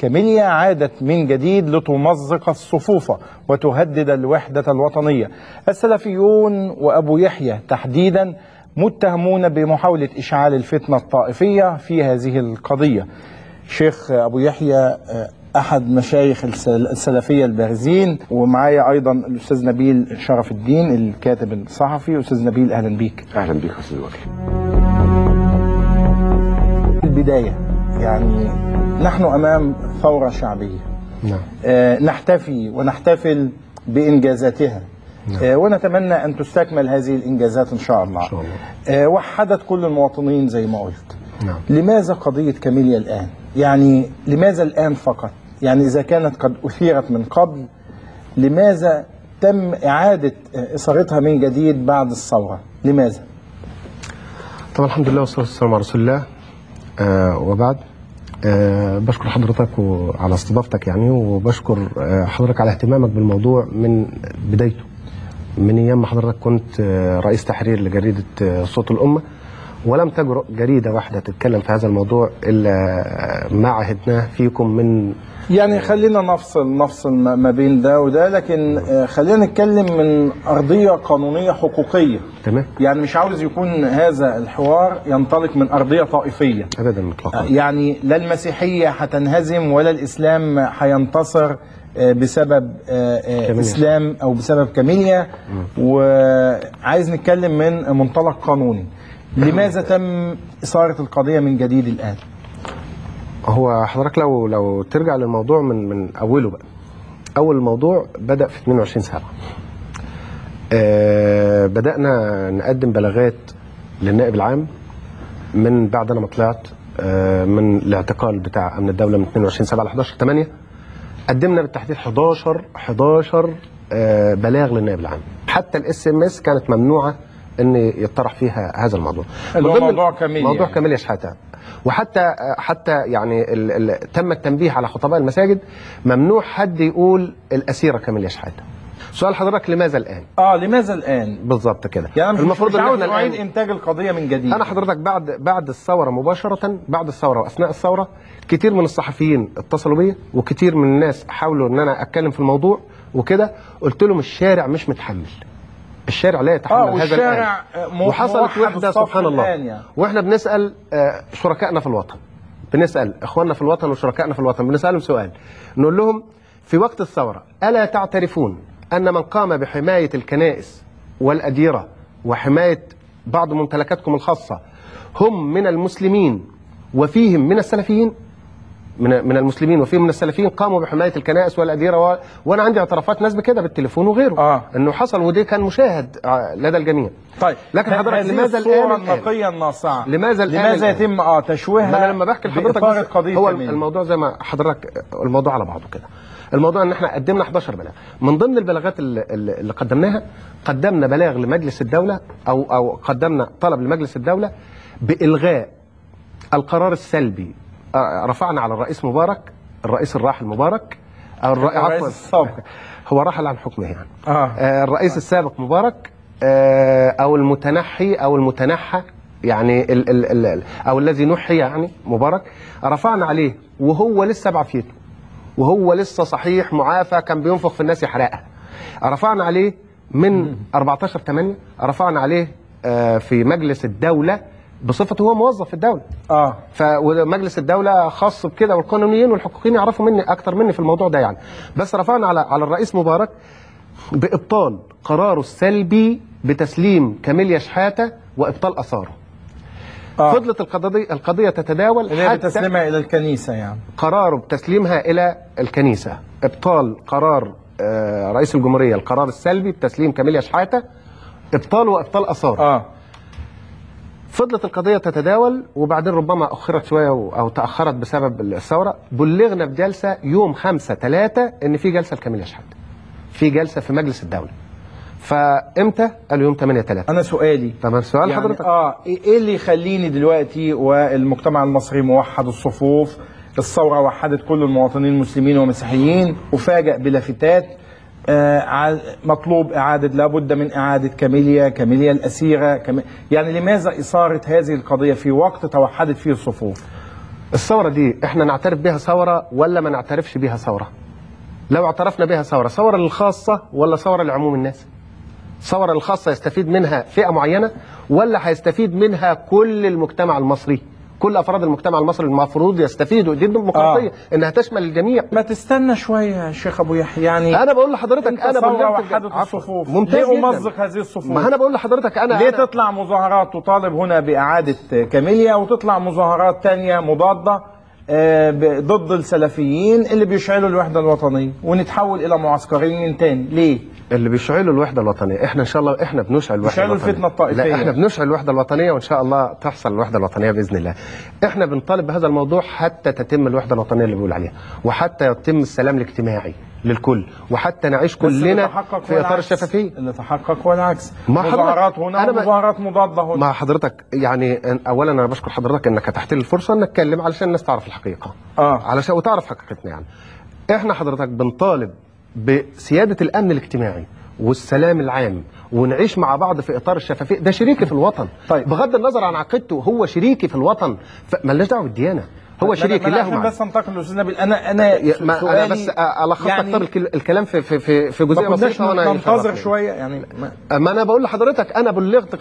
كاميليا عادت من جديد لتمزق الصفوف وتهدد الوحدة الوطنية. السلفيون وأبو يحيى تحديدا متهمون بمحاولة إشعال الفتنة الطائفية في هذه القضية. شيخ أبو يحيى أحد مشايخ السلفية البارزين، ومعايا أيضا الأستاذ نبيل شرف الدين الكاتب الصحفي. أستاذ نبيل أهلا بيك. أهلا بيك أستاذ وكيل. البداية يعني نحن أمام ثورة شعبية. نعم. نحتفي ونحتفل بإنجازاتها. نعم. ونتمنى أن تستكمل هذه الإنجازات إن شاء الله. وحدت كل المواطنين زي ما قلت. نعم. لماذا قضية كاميليا الآن؟ يعني لماذا الآن فقط؟ يعني إذا كانت قد أثيرت من قبل، لماذا تم إعادة إثارتها من جديد بعد الثورة؟ لماذا؟ طبعا الحمد لله والصلاة والسلام على رسول الله. وبعد بشكر حضرتك على استضافتك يعني، وبشكر حضرتك على اهتمامك بالموضوع من بدايته، من ايام ما حضرتك كنت رئيس تحرير لجريدة صوت الأمة، ولم تجرؤ جريدة واحدة تتكلم في هذا الموضوع إلا ما عهدناه فيكم من يعني. خلينا نفصل ما بين ده وده، لكن خلينا نتكلم من أرضية قانونية حقوقية. تمام. يعني مش عاوز يكون هذا الحوار ينطلق من أرضية طائفية أبدا مطلقا. يعني لا المسيحية هتنهزم ولا الإسلام هينتصر بسبب إسلام أو بسبب كاميليا. وعايز نتكلم من منطلق قانوني. لماذا تم إثارة القضية من جديد الآن؟ هو حضرتك لو ترجع للموضوع من أوله بقى. أول الموضوع بدأ في 22/7. بدأنا نقدم بلاغات للنائب العام من بعد أنا ما طلعت من الاعتقال بتاع أمن الدولة من 22/7 ل 11/8. قدمنا بالتحديد 11 بلاغ للنائب العام. حتى الSMS كانت ممنوعة ان يطرح فيها هذا الموضوع. موضوع كاميليا. موضوع كاميليا شحاتة. وحتى يعني تم التنبيه على خطباء المساجد ممنوع حد يقول الأسيرة كاميليا شحاتة. سؤال حضرتك لماذا الآن؟ لماذا الآن؟ بالظبط كده. يعني المفروض ان احنا نعيد انتاج القضية من جديد. انا حضرتك بعد الثورة مباشرة، بعد الثورة واثناء الثورة، كتير من الصحفيين اتصلوا بيا، وكتير من الناس حاولوا ان انا اتكلم في الموضوع وكده. قلت لهم الشارع مش متحمل، الشارع لا يتحمل هذا الآن. وحصلت وحدة سبحان الله يعني. واحنا بنسأل شركائنا في الوطن، بنسأل اخواننا في الوطن وشركائنا في الوطن، بنسألهم سؤال، نقول لهم في وقت الثورة ألا تعترفون أن من قام بحماية الكنائس والأديرة وحماية بعض ممتلكاتكم الخاصة هم من المسلمين وفيهم من السلفيين؟ من المسلمين وفيهم من السلفيين قاموا بحماية الكنائس والأديرة وأنا عندي اعترافات ناس بكده بالتليفون وغيره. إنه حصل، ودي كان مشاهد لدى الجميع. طيب لكن حضرتك لماذا الصورة النقية الناصعة لماذا يتم تشويهها؟ أنا لما بحكي لحضرتك هو الموضوع زي ما حضرتك الموضوع على بعضه كده. الموضوع ان احنا قدمنا 11 بلاغ. من ضمن البلاغات اللي قدمناها، قدمنا بلاغ لمجلس الدولة او قدمنا طلب لمجلس الدولة بإلغاء القرار السلبي رفعنا على الرئيس مبارك، الرئيس الراحل مبارك، او الرئيس السابق، هو رحل عن حكمه يعني. الرئيس السابق مبارك، او المتنحي او المتنحى يعني او الذي نحي يعني مبارك. رفعنا عليه وهو لسه بعافيته، وهو لسه صحيح معافى، كان بينفخ في الناس يحرقها. رفعنا عليه من 14/8، رفعنا عليه في مجلس الدولة بصفته هو موظف في الدولة. فمجلس الدولة خاص بكده، والقانونيين والحقوقيين يعرفوا مني اكتر مني في الموضوع ده يعني. بس رفعنا على الرئيس مبارك بإبطال قراره السلبي بتسليم كاميليا شحاتة وإبطال آثاره. فضلت القضية تتداول حتى بتسليمها إلى الكنيسة، يعني قراره بتسليمها إلى الكنيسة، إبطال قرار رئيس الجمهورية القرار السلبي بتسليم كاميليا شحاتة، إبطال وإبطال آثاره. فضلت القضية تتداول، وبعدين ربما أخرت شوية أو تأخرت بسبب الثورة. بلغنا بجلسة يوم 5/3 إن في جلسة لكاميليا شحاتة، في جلسة في مجلس الدولة. فامتى؟ قالوا يوم 8/3. انا سؤالي تمام. سؤال يعني حضرتك ايه اللي يخليني دلوقتي والمجتمع المصري موحد الصفوف، الثوره وحدت كل المواطنين المسلمين ومسيحيين، وفاجئ بلافتات مطلوب اعاده، لابد من اعاده كاميليا الاسيره يعني لماذا اثاره هذه القضيه في وقت توحدت فيه الصفوف؟ الثوره دي احنا نعترف بها ثوره ولا ما نعترفش بها ثوره؟ لو اعترفنا بها ثوره للخاصه ولا ثوره لعموم الناس؟ ثوره للخاصه يستفيد منها فئه معينه ولا هيستفيد منها كل المجتمع المصري؟ كل افراد المجتمع المصري المفروض يستفيدوا. دي الديمقراطيه انها تشمل الجميع. ما تستنى شويه يا شيخ ابو يحيى، يعني انا بقول لحضرتك انا وحدت الصفوف، ممتاز ليه جدا. امزق هذه الصفوف؟ ما انا بقول لحضرتك ليه تطلع مظاهرات تطالب هنا باعاده كاميليا وتطلع مظاهرات تانية مضاده ضد السلفيين اللي بيشعلوا الوحده الوطنيه، ونتحول الى معسكرين تاني؟ ليه؟ اللي بيشعلوا الوحده الوطنيه احنا ان شاء الله احنا بنشعل الوحده الوطنيه. الفتنه الطائفيه. لا احنا بنشعل الوحده الوطنيه وان شاء الله تحصل الوحده الوطنيه باذن الله. احنا بنطالب بهذا الموضوع حتى تتم الوحده الوطنيه اللي بيقول عليها، وحتى يتم السلام الاجتماعي للكل، وحتى نعيش كلنا في اطار الشفافيه. اللي تحقق هو العكس، ما مظاهرات هنا ومظاهرات مضاده هنا. مع حضرتك يعني اولا انا بشكر حضرتك انك اتحت لي الفرصه ان نتكلم علشان الناس تعرف الحقيقه. علشان وتعرف حقيقتنا. يعني احنا حضرتك بنطالب بسياده الامن الاجتماعي والسلام العام، ونعيش مع بعض في اطار الشفافيه. ده شريكي في الوطن. طيب بغض النظر عن عقيدته هو شريكي في الوطن، مالناش دعوه بالديانه. هو شريكي له معي. بس انتقل لاستاذ نبيل. انا بس الخص يعني الكلام في جزئيه بسيطه وانا ننتظر شويه يعني. ما انا بقول لحضرتك انا بلغت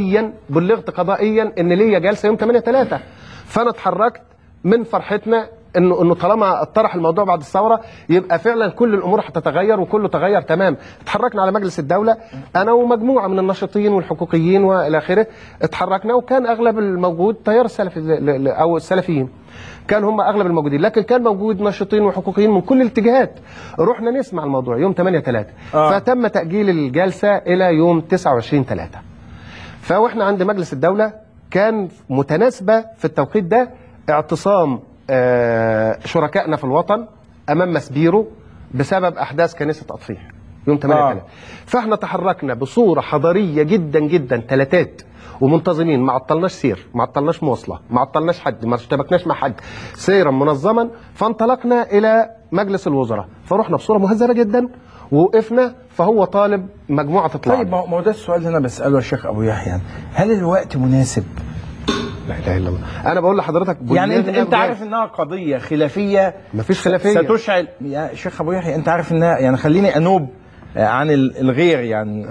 قضائيا ان ليا جلسه يوم 8/3، فانا اتحركت من فرحتنا انه طالما اتطرح الموضوع بعد الثوره يبقى فعلا كل الامور هتتغير وكله تغير تمام. اتحركنا على مجلس الدوله انا ومجموعه من الناشطين والحقوقيين والى اخره، اتحركنا وكان اغلب الموجود تيار السلفي او السلفيين، كان هم اغلب الموجودين، لكن كان موجود ناشطين وحقوقيين من كل الاتجاهات. رحنا نسمع الموضوع يوم 8/3 فتم تاجيل الجلسه الى يوم 29/3. فاحنا عند مجلس الدوله كان متناسبه في التوقيت ده اعتصام شركائنا في الوطن امام مسبيرو بسبب احداث كنيسه اطفيح يوم 8/3. فاحنا تحركنا بصوره حضاريه جدا جدا، تلاتات ومنتظمين، ما عطلناش سير، ما عطلناش مواصله، ما عطلناش حد، ما اشتبكناش مع حد، سيرا منظما. فانطلقنا الى مجلس الوزراء، فرحنا بصوره مهذبه جدا ووقفنا، فهو طالب مجموعه تطلع. طيب ما هو ده السؤال اللي انا بساله يا شيخ ابو يحيى، هل الوقت مناسب؟ لا اله الا الله. انا بقول لحضرتك يعني انت عارف انها قضيه خلافيه، مفيش خلافيه ستشعل يا شيخ ابو يحيى. انت عارف انها يعني، خليني انوب عن الغير يعني.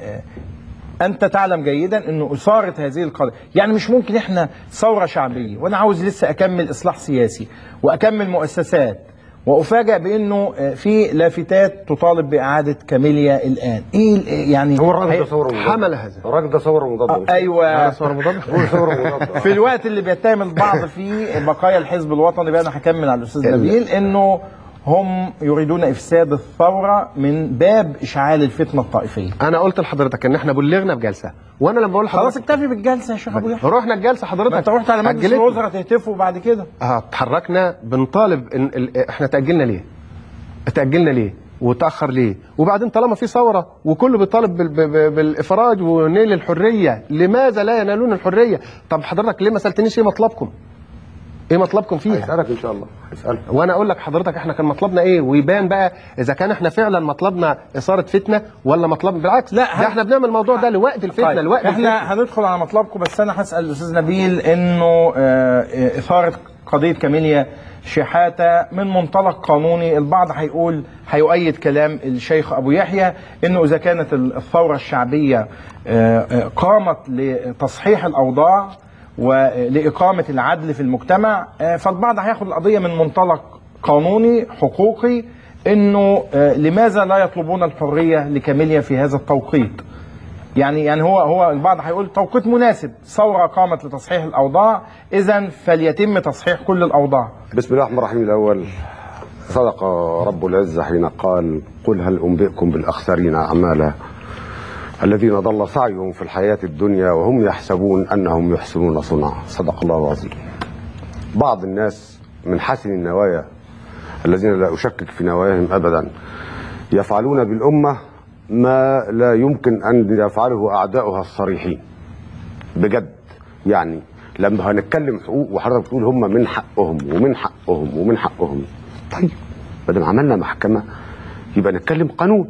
انت تعلم جيدا انه اثاره هذه القضيه يعني مش ممكن احنا ثوره شعبيه وانا عاوز لسه اكمل اصلاح سياسي واكمل مؤسسات وافاجئ بانه في لافتات تطالب باعاده كاميليا الان. ايه يعني؟ هو الراجل ده ثوره مضاده. حمل هذا الراجل ده ثوره مضاده. ايوه ثوره مضاده. هو ثوره مضاده. في الوقت اللي بيتهم البعض فيه بقايا الحزب الوطني بقى، انا هكمل على الاستاذ نبيل، انه هم يريدون افساد الثوره من باب اشعال الفتنه الطائفيه. انا قلت لحضرتك ان احنا بلغنا بجلسه، وانا لما بقول خلاص اكتفي بالجلسه يا شيخ ابو يحيى. رحنا الجلسه حضرتك، انت رحت على مجلس الوزراء تهتفوا بعد كده. اتحركنا بنطالب احنا تاجلنا ليه؟ تاجلنا ليه؟ وتاخر ليه؟ وبعدين طالما في ثوره وكله بيطالب بالافراج ونيل الحريه، لماذا لا ينالون الحريه؟ طب حضرتك ليه ما سالتنيش ايه مطلبكم؟ ايه مطلبكم فيها؟ هيسالك ان شاء الله، هيسالك. وانا اقول لك حضرتك احنا كان مطلبنا ايه، ويبان بقى اذا كان احنا فعلا مطلبنا اثاره فتنه ولا مطلبنا بالعكس. لا ده احنا بنعمل الموضوع ده لوقت الفتنه. طيب. لوقت احنا هندخل على مطلبكم، بس انا هسال الاستاذ نبيل انه اثاره قضيه كاميليا شحاته من منطلق قانوني. البعض هيقول هيؤيد كلام الشيخ ابو يحيى انه اذا كانت الثوره الشعبيه قامت لتصحيح الاوضاع ولإقامة العدل في المجتمع، فالبعض هياخد القضية من منطلق قانوني حقوقي، انه لماذا لا يطلبون الحرية لكاميليا في هذا التوقيت؟ يعني هو البعض هيقول توقيت مناسب، ثورة قامت لتصحيح الأوضاع، إذا فليتم تصحيح كل الأوضاع. بسم الله الرحمن الرحيم. الأول صدق رب العزة حين قال قل هل أنبئكم بالأخسرين أعمالا الذين ضل سعيهم في الحياة الدنيا وهم يحسبون أنهم يحسنون صنعا. صدق الله العظيم. بعض الناس من حسن النوايا الذين لا أشكك في نواياهم أبدا يفعلون بالأمة ما لا يمكن أن يفعله أعداؤها الصريحين بجد. يعني لما هنتكلم حقوق وحضرتك بتقول هم من حقهم ومن حقهم ومن حقهم، طيب ما دام عملنا محكمة يبقى نتكلم قانون.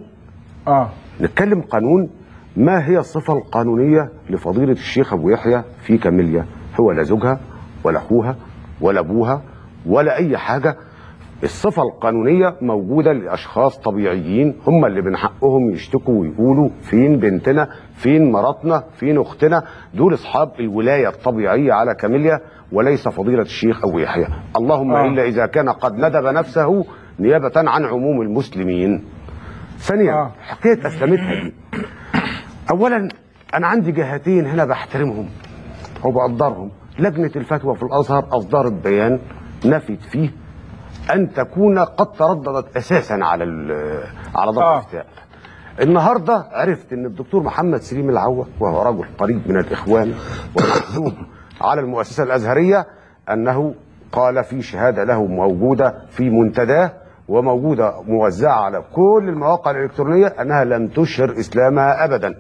نتكلم قانون. ما هي الصفة القانونية لفضيلة الشيخ أبو يحيى في كاميليا؟ هو لا زوجها ولا أخوها ولا ابوها ولا اي حاجه. الصفه القانونيه موجوده لاشخاص طبيعيين، هم اللي من حقهم يشتكوا ويقولوا فين بنتنا، فين مراتنا، فين اختنا. دول اصحاب الولايه الطبيعيه على كاميليا وليس فضيله الشيخ ابو يحيى. اللهم الا اذا كان قد ندب نفسه نيابه عن عموم المسلمين. ثانيا حكايه اسلمتها دي، اولا انا عندي جهتين هنا بحترمهم وبقدرهم. لجنه الفتوى في الازهر اصدرت بيان نفت فيه ان تكون قد ترددت اساسا على ضبط الافتاء. النهارده عرفت ان الدكتور محمد سليم العوة وهو رجل قريب من الاخوان ومحسوب على المؤسسه الازهريه انه قال في شهاده له موجوده في منتداه وموجوده موزعه على كل المواقع الالكترونيه انها لم تشهر اسلامها ابدا.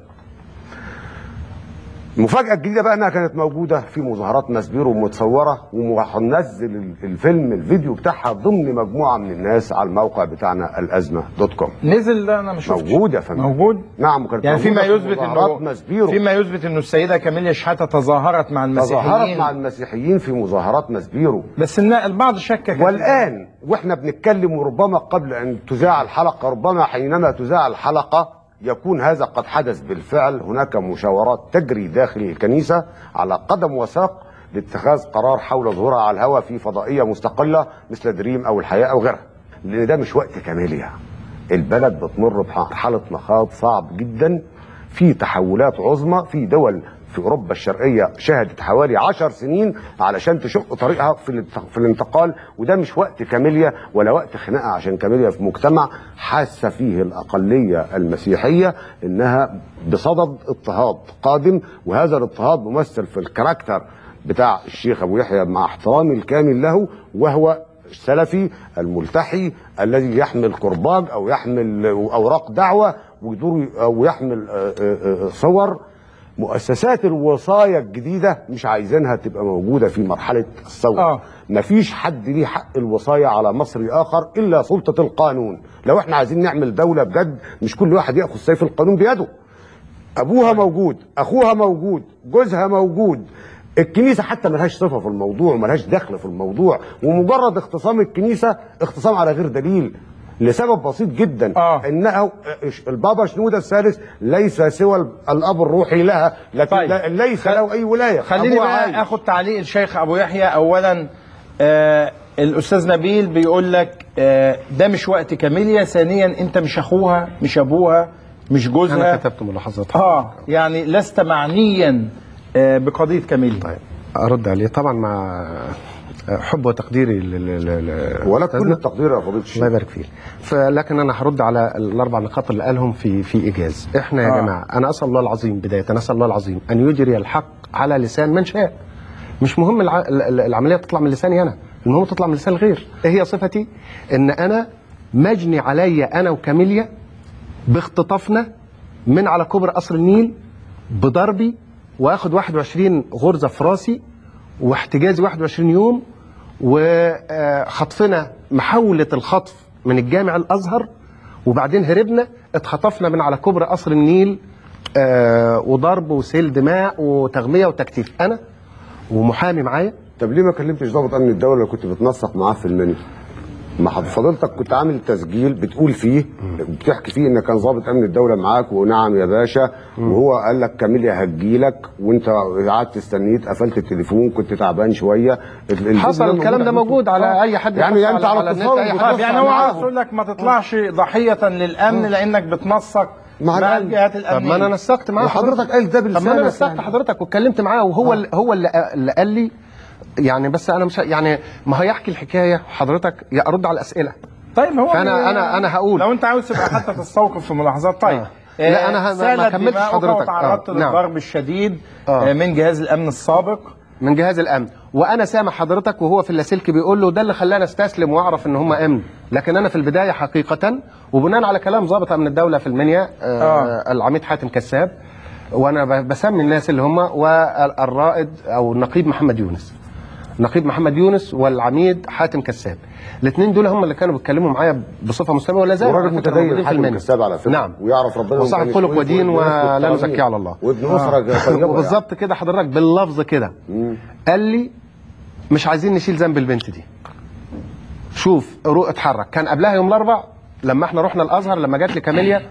المفاجأة الجديدة بقى انها كانت موجودة في مظاهرات مسبيرو ومتصورة وهننزل الفيديو بتاعها ضمن مجموعة من الناس على الموقع بتاعنا الازمة.com. نزل ده انا مش موجود يا فندم. موجود؟ نعم كانت يعني موجودة فيما يثبت انه السيدة كاميليا شحاتة تظاهرت مع المسيحيين في مظاهرات مسبيرو. بس البعض شكك. والآن واحنا بنتكلم وربما قبل ان تذاع الحلقة، ربما حينما تذاع الحلقة يكون هذا قد حدث بالفعل. هناك مشاورات تجري داخل الكنيسة على قدم وساق لاتخاذ قرار حول ظهورها على الهواء في فضائية مستقلة مثل دريم أو الحياة أو غيرها، لأن ده مش وقت كاميليا. البلد بتمر بحالة مخاض صعب جدا، في تحولات عظمى في دول في أوروبا الشرقية شهدت حوالي 10 سنين علشان تشق طريقها في الانتقال، وده مش وقت كاميليا ولا وقت خناقة، عشان كاميليا في مجتمع حاسة فيه الأقلية المسيحية إنها بصدد اضطهاد قادم، وهذا الاضطهاد ممثل في الكاركتر بتاع الشيخ أبو يحيى مع احترامي الكامل له، وهو السلفي الملتحي الذي يحمل كرباج أو يحمل أوراق دعوة ويدور أو يحمل صور. مؤسسات الوصاية الجديدة مش عايزينها تبقى موجودة في مرحلة الثورة. مفيش حد ليه حق الوصاية على مصري آخر إلا سلطة القانون. لو احنا عايزين نعمل دولة بجد مش كل واحد يأخذ سيف القانون بيده. أبوها موجود، أخوها موجود، جوزها موجود. الكنيسة حتى ملهاش صفة في الموضوع وملهاش دخل في الموضوع، ومجرد اختصام الكنيسة اختصام على غير دليل لسبب بسيط جدا. انه البابا شنودة الثالث ليس سوى الاب الروحي لها، لكن ليس له اي ولايه. خليني بقى اخد تعليق الشيخ ابو يحيى. اولا الاستاذ نبيل بيقول لك ده مش وقت كاميليا. ثانيا انت مش اخوها، مش ابوها، مش جوزها. انا كتبت ملاحظاتها. يعني لست معنيا بقضيه كاميليا. طيب ارد عليه طبعا مع حب وتقديري ولا كل التقدير يا فضيله الشيخ، الله يبارك فيك. لكن انا هرد على الاربع نقاط اللي قالهم في ايجاز. احنا يا جماعه، انا اسال الله العظيم بدايه، انا اسال الله العظيم ان يجري الحق على لسان من شاء. مش مهم العمليه تطلع من لساني انا، المهم تطلع من لسان الغير. ايه هي صفتي؟ ان انا مجني عليا انا وكاميليا باختطافنا من على كوبري قصر النيل بضربي، واخد 21 غرزه في راسي، واحتجازي 21 يوم، وخطفنا محاولة الخطف من الجامع الأزهر، وبعدين هربنا اتخطفنا من على كوبري قصر النيل، وضرب وسيل دماء وتغمية وتكتيف، أنا ومحامي معايا. طب ليه ما كلمتش ضابط أمن الدولة اللي كنت بتنسق معاه في المنيا؟ ما فضلتك كنت عامل تسجيل بتقول فيه بتحكي فيه ان كان ضابط امن الدوله معاك ونعم يا باشا، وهو قال لك كاميليا هتجيلك وانت قعدت استنيت قفلت التليفون كنت تعبان شويه. حصل الكلام ده موجود على اي حد يعني انت على اتصال يعني هو عاوز يقول لك ما تطلعش ضحيه للامن لانك بتنسق مع الجهات الامنيه. طب ما انا نسقت معاه حضرتك قال ده بلسانك. طب ما انا نسقت حضرتك واتكلمت معاه وهو هو اللي قال لي يعني. بس انا مش يعني ما هيحكي الحكايه حضرتك يا ارد على الاسئله. طيب هو انا هقول لو انت عاوز تبقى حتى تستوقف في ملاحظات. طيب لا انا ما كملتش حضرتك. تعرضت للضرب الشديد من جهاز الامن السابق، من جهاز الامن، وانا سامع حضرتك وهو في اللاسلكي بيقول له ده اللي خلاني استسلم واعرف ان هم امن. لكن انا في البدايه حقيقه وبناء على كلام ضابط امن الدوله في المنيا العميد حاتم كساب، وانا بسمي الناس اللي هم، والرائد او النقيب محمد يونس، نقيب محمد يونس والعميد حاتم كساب، الاثنين دول هم اللي كانوا بيتكلموا معايا بصفه مستمره. ولا زال وراجل متدين حاتم كساب على فكره. نعم، ويعرف ربنا وصاحب خلق ودين ولا نزكي على الله، وابن اسره طيبه وبالظبط كده حضرتك باللفظ كده قال لي مش عايزين نشيل ذنب البنت دي. شوف روق اتحرك. كان قبلها يوم الاربع لما احنا رحنا الازهر، لما جات لي كاميليا،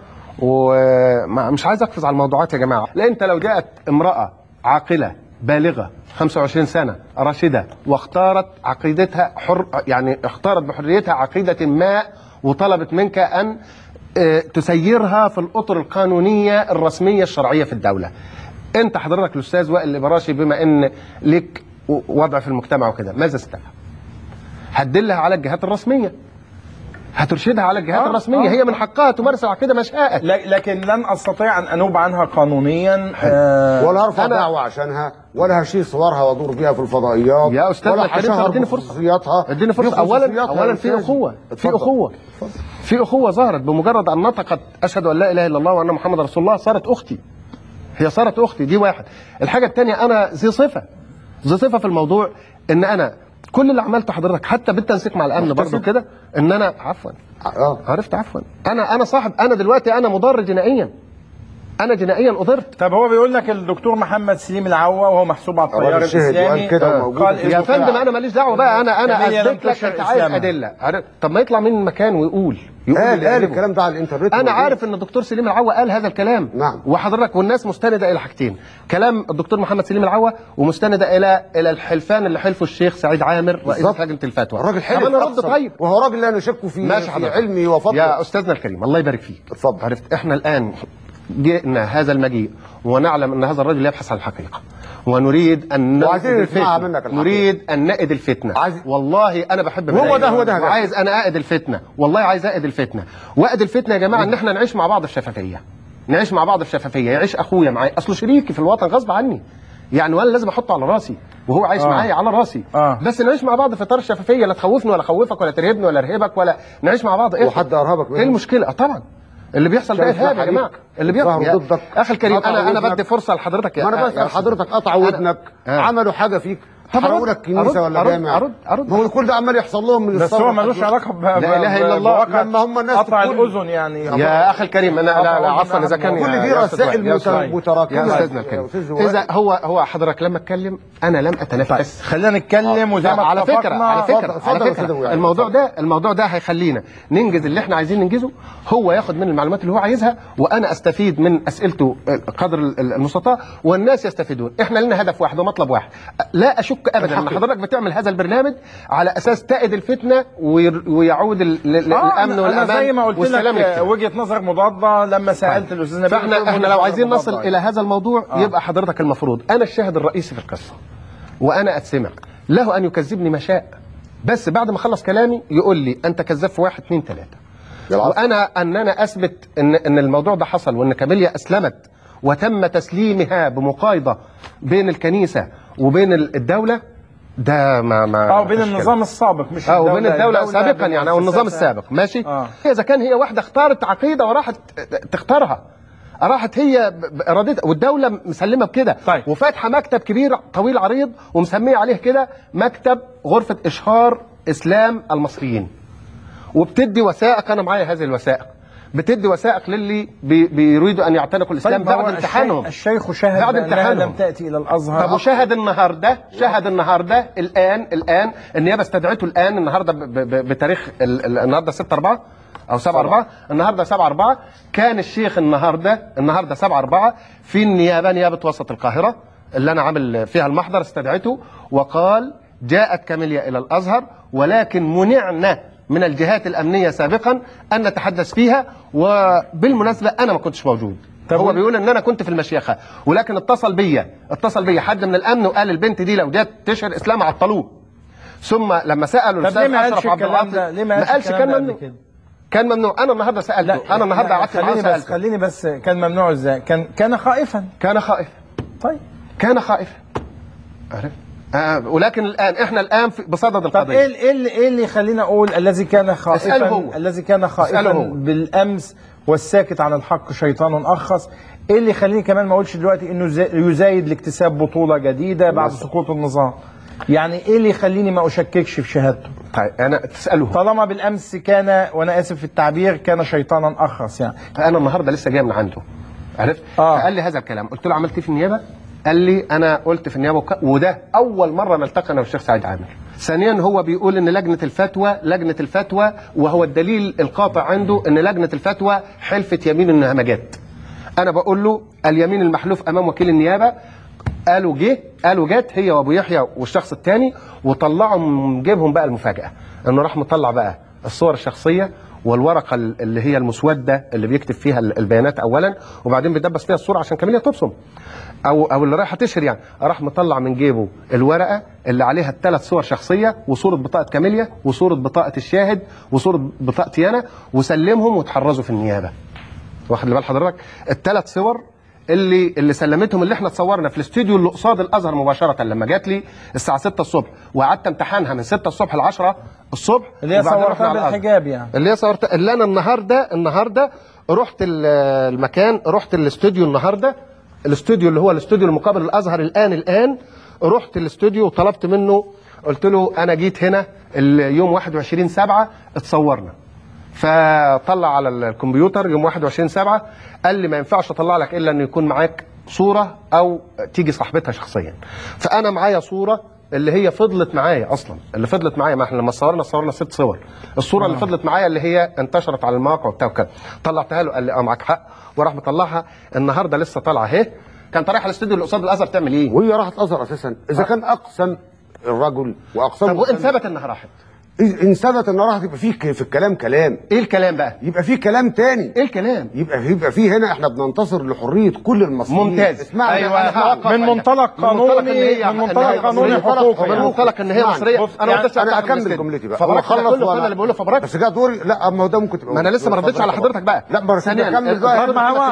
ومش عايز اقفز على الموضوعات يا جماعه، لان انت لو جاءت امراه عاقله بالغه 25 سنه راشده واختارت عقيدتها يعني اختارت بحريتها عقيده ما، وطلبت منك ان تسيرها في الاطر القانونيه الرسميه الشرعيه في الدوله. انت حضرتك الاستاذ وائل الابراشي بما ان لك وضع في المجتمع وكده، ماذا استفاد؟ هتدلها على الجهات الرسميه، هترشدها على الجهات الرسميه، هي من حقها تمارس العقيده ما شاءت. لكن لن استطيع ان انوب عنها قانونيا. ولا ارفع دعوه عشانها، ولا هشيل صورها وادور بيها في الفضائيات يا استاذ ولا الكريم، هشهر اديني فرصه، بخصوصياتها. اديني فرصه. اولا في اخوه، في اخوه ظهرت بمجرد ان نطقت اشهد ان لا اله الا الله وان محمد رسول الله صارت اختي. هي صارت اختي، دي واحد. الحاجه الثانيه، انا ذي صفه في الموضوع، ان انا كل اللي عملته حضرتك حتى بالتنسيق مع الامن برضه كده، ان انا عرفت انا صاحب، انا دلوقتي انا مضر جنائيا، انا جنائيا اضرت. طب هو بيقول لك الدكتور محمد سليم العوا وهو محسوب على التيار الاسلامي قال يا فندم انا ماليش دعوه بقى، انا اثبت لك انت عايز ادله. طب ما يطلع من مكان ويقول قال الكلام ده على الانترنت. انا عارف ان الدكتور سليم العوا قال هذا الكلام. نعم. وحضرتك والناس مستنده الى حاجتين، كلام الدكتور محمد سليم العوا، ومستنده الى الحلفان اللي حلفه الشيخ سعيد عامر رئيس لجنه الفتوى. الراجل حلف. انا رد طيب، وهو راجل لا نشك في علمي وفضله. يا استاذنا الكريم الله يبارك فيك، اتفضل. عرفت احنا الان جئنا هذا المجيء ونعلم ان هذا الرجل يبحث عن الحقيقه، ونريد ان نريد ان نأد الفتنه. والله انا بحب هو ده وعايز انا أأد الفتنه، والله عايز أأد الفتنه. وأد الفتنه يا جماعه ان احنا نعيش مع بعض في شفافيه، نعيش مع بعض في شفافيه، يعيش اخويا معايا، اصله شريكي في الوطن غصب عني يعني، وانا لازم احطه على راسي وهو عايش معايا على راسي. بس نعيش مع بعض في اطار الشفافيه، لا تخوفني ولا اخوفك ولا ترهبني ولا ارهبك، ولا نعيش مع بعض. وحد ارهبك ايه المشكله؟ طبعا اللي بيحصل ده ارهاب يا جماعه، اللي بيحصل ضدك. اخي الكريم انا بدي فرصه لحضرتك. انا بسال حضرتك، قطعوا ودنك، عملوا حاجه فيك، حرقوا لك كنيسه ولا جامع؟ أرد. هو كل ده عمال يحصل لهم من بس هو ملوش علاقه لا اله الا الله لما هم الناس قطع الاذن يعني. يا اخي الكريم انا لا عفوا اذا كان كل دي رسائل متراكمه يا استاذنا الكريم. اذا هو حضرتك لما اتكلم انا لم اتنفس. خلينا نتكلم وزي ما على فكره الموضوع ده هيخلينا ننجز اللي احنا عايزين ننجزه، هو ياخد من المعلومات اللي هو عايزها وانا استفيد من اسئلته قدر المستطاع، والناس يستفيدون. احنا لنا هدف واحد ومطلب واحد، لا اشك ابدا ان حضرتك بتعمل هذا البرنامج على اساس تأد الفتنه ويعود الامن والامان زي ما قلت لك وجهه نظر مضاده لما سالت الاستاذ نبيل. احنا لو عايزين نصل الى هذا الموضوع يبقى حضرتك المفروض، انا الشاهد الرئيسي في القصه وانا اتسمع، له ان يكذبني ما شاء، بس بعد ما اخلص كلامي يقول لي انت كذاب في 1 2 3، وانا انا اثبت ان الموضوع ده حصل، وان كاميليا اسلمت وتم تسليمها بمقايضه بين الكنيسه وبين الدوله. ده ما بين النظام السابق مش وبين الدولة سابقا يعني، او النظام السابق ماشي. اذا كان هي واحده اختارت عقيده وراحت تختارها، راحت هي ارادتها والدوله مسلمه بكده. طيب. وفاتحه مكتب كبير طويل عريض ومسميه عليه كده مكتب غرفه اشهار اسلام المصريين، وبتدي وثائق، انا معايا هذه الوثائق، بتدي وثائق للي بيريدوا ان يعتنقوا الاسلام. طيب بعد امتحانهم الشيخ شاهد بعد امتحانهم لم تاتي الى الازهر. طب وشاهد النهارده الان النيابه استدعته الان النهارده بتاريخ النهارده 6/4 او 7/4، النهارده 7/4 كان الشيخ النهارده 7/4 في النيابه، نيابه وسط القاهره اللي انا عامل فيها المحضر، استدعته وقال جاءت كاميليا الى الازهر ولكن منعنا من الجهات الامنيه سابقا ان نتحدث فيها، وبالمناسبه انا ما كنتش موجود. هو بيقول ان انا كنت في المشيخه، ولكن اتصل بيا حد من الامن وقال البنت دي لو جت تشهر اسلام عطلوه. ثم لما سالوا الاستاذ اشرف عبد العاطي ما قالش كان ممنوع. انا النهارده سالته، انا النهارده قعدت معاه. خليني بس كان ممنوع ازاي؟ كان خائفا. طيب كان خائفا عارف. ولكن الان احنا بصدد القضيه. طب ايه اللي يخلينا اقول الذي كان خائفا بالامس والساكت عن الحق شيطان ارخص؟ ايه اللي يخليني كمان ما اقولش دلوقتي انه يزايد لاكتساب بطوله جديده بعد سقوط النظام؟ يعني ايه اللي يخليني ما اشككش في شهادته؟ طيب انا تساله طالما بالامس كان، وانا اسف في التعبير، كان شيطانا ارخص يعني. انا النهارده لسه جاي من عنده عرفت. قال لي هذا الكلام، قلت له عملت ايه في النيابه؟ قال لي انا قلت في النيابه وده اول مره نلتقي انا والشيخ سعيد عامر. ثانيا هو بيقول ان لجنه الفتوى وهو الدليل القاطع عنده ان لجنه الفتوى حلفت يمين انها ما جت. انا بقول له اليمين المحلوف امام وكيل النيابه قالوا جت هي وابو يحيى والشخص الثاني، وطلعوا من جيبهم بقى المفاجاه انه راح مطلع بقى الصور الشخصيه والورقه اللي هي المسوده اللي بيكتب فيها البيانات اولا، وبعدين بيدبس فيها الصوره عشان كاميليا تبصم او اللي رايحه تشهر يعني. راح مطلع من جيبه الورقه اللي عليها الثلاث صور شخصيه وصوره بطاقه كاميليا وصوره بطاقه الشاهد وصوره بطاقتي انا، وسلمهم وتحرزوا في النيابه. واخد بال حضرتك؟ الثلاث صور اللي سلمتهم اللي احنا اتصورنا في الاستوديو اللي قصاد الازهر مباشره لما جات لي الساعه 6 الصبح، وقعدت امتحانها من 6 الصبح ل 10 الصبح، اللي هي صورتها بالحجاب يعني. اللي انا النهارده رحت المكان، رحت الاستوديو النهارده، الاستوديو اللي هو الاستوديو المقابل للازهر الان رحت الاستوديو وطلبت منه، قلت له انا جيت هنا اليوم 21/7 اتصورنا، فطلع على الكمبيوتر يوم 21/7 قال لي ما ينفعش اطلع لك الا ان يكون معاك صوره او تيجي صاحبتها شخصيا. فانا معايا صوره اللي هي فضلت معايا اصلا، اللي فضلت معايا، ما احنا لما صورنا 6 صور، الصوره اللي فضلت معايا اللي هي انتشرت على المواقع وبتاع وكده، طلعتها له قال لي معاك حق، وراح مطلعها النهارده لسه طالعه اهي. كانت رايحه الاستوديو اللي قصاد الازهر تعمل ايه؟ وهي راحت الازهر اساسا اذا كان اقسم الرجل واقسم. طب وان ثبت انها راحت؟ ان ثبت انها راحت يبقى في الكلام كلام. ايه الكلام بقى؟ يبقى في كلام تاني. ايه الكلام؟ يبقى في هنا احنا بننتصر لحريه كل المصريين. ممتاز. اسمعني أيوة. من منطلق قانوني حقوقي، من منطلق ان هي مصريه. انا اكمل جملتي بقى. هو خلص ولا اللي بقوله فبراك؟ بس جه دوري. لا ما هو ده ممكن تبقى، ما انا لسه ما ردتش على حضرتك بقى. لا بس اكمل بقى.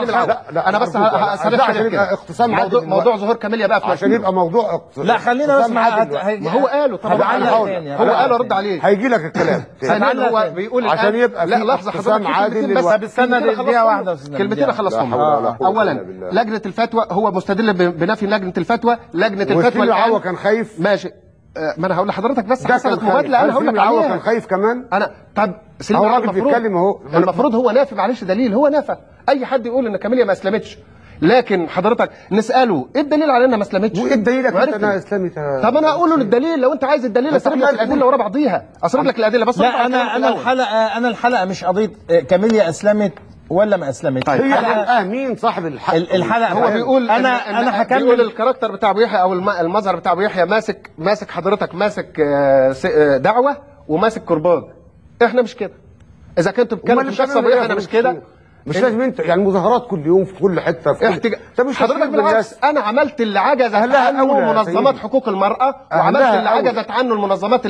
لا انا بس هسرح عشان يبقى اختصام عادل. موضوع ظهور كاميليا بقى عشان يبقى موضوع لا خلينا نسمع. ما هو قاله طبعا، هو قال ارد عليه، هيجي لك الكلام. هو بيقول عشان يبقى لا لحظه حضرتك عادل. بس استنى دقيقه واحده، كلمتين اخلصهم. اولا لجنه الفتوى هو مستدل بنفي لجنه الفتوى. لجنه الفتوى العوا كان خايف. ماشي، ما انا هقول لحضرتك بس حصلت مبادله انا هقول لك عليها. كان خايف كمان. انا طب هو راجل بيتكلم اهو. المفروض هو نافي، معلش دليل، هو نافى. اي حد يقول ان كاميليا ما اسلمتش، لكن حضرتك نساله ايه الدليل على انها ما اسلمتش؟ وايه الدليل انها اسلمت؟ طب انا هقول له الدليل، لو انت عايز الدليل اسرد لك الادله ورا بعضيها، اسرد لك الادله بس. لا انا الحلقه مش قضيه كاميليا اسلمت ولا ما اسلمتش. طيب هي مين صاحب الحق؟ الحلقه هو بيقول انا هكمل. بيقول الكاركتر بتاع ابو يحيى او المظهر بتاع ابو يحيى ماسك حضرتك، ماسك دعوه وماسك كرباج. احنا مش كده. اذا كنتوا بتتكلموا في شخص ابو يحيى انا مش كده. مش لازم انت يعني مظاهرات كل يوم في كل حته في طب مش حضرتك بالعكس، انا عملت اللي عجزت عنه منظمات حقوق المراه، وعملت اللي عجزت عنه المنظمات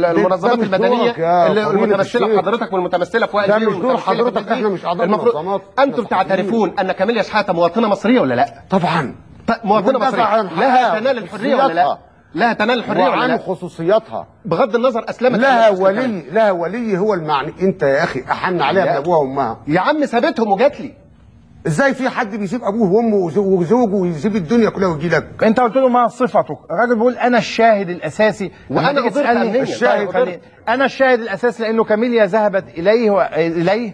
المدنيه اللي المتمثله في حضرتك والمتمثله في وائل. ده مش دور حضرتك، احنا مش اعضاء منظمات. انتم تعترفون ان كاميليا شحاته مواطنه مصريه ولا لا؟ طبعا مواطنه مصريه لها تنال الحريه ولا لا؟ لها تنال الحريه ولا لا؟ وعن خصوصياتها بغض النظر اسلمت لها ولي هو المعني. انت يا اخي احن عليها من ابوها وامها. يا عم سابتهم وجات لي. ازاي في حد بيسيب ابوه وامه وزوجه ويسيب الدنيا كلها ويجي لك؟ انت قلت له ما صفتك؟ الراجل بيقول انا الشاهد الاساسي، وانا تسالني الشاهد انا الشاهد الاساسي لانه كاميليا ذهبت اليه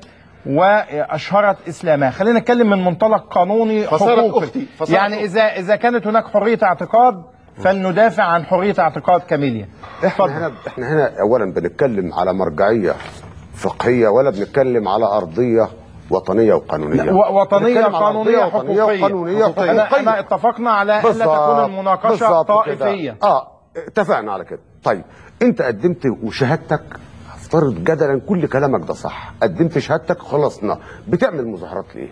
واشهرت اسلامها. خلينا نتكلم من منطلق قانوني حقوقي. يعني اذا كانت هناك حريه اعتقاد فلندافع عن حريه اعتقاد كاميليا. احنا هنا اولا بنتكلم على مرجعيه فقهيه ولا بنتكلم على ارضيه وطنيه وقانونيه؟ وطنيه قانونيه وحقوقيه. احنا اتفقنا على الا تكون المناقشه طائفيه. اتفقنا على كده. طيب انت قدمت وشهادتك، افترض جدلا كل كلامك ده صح، قدمت شهادتك خلصنا، بتعمل مظاهرات ليه؟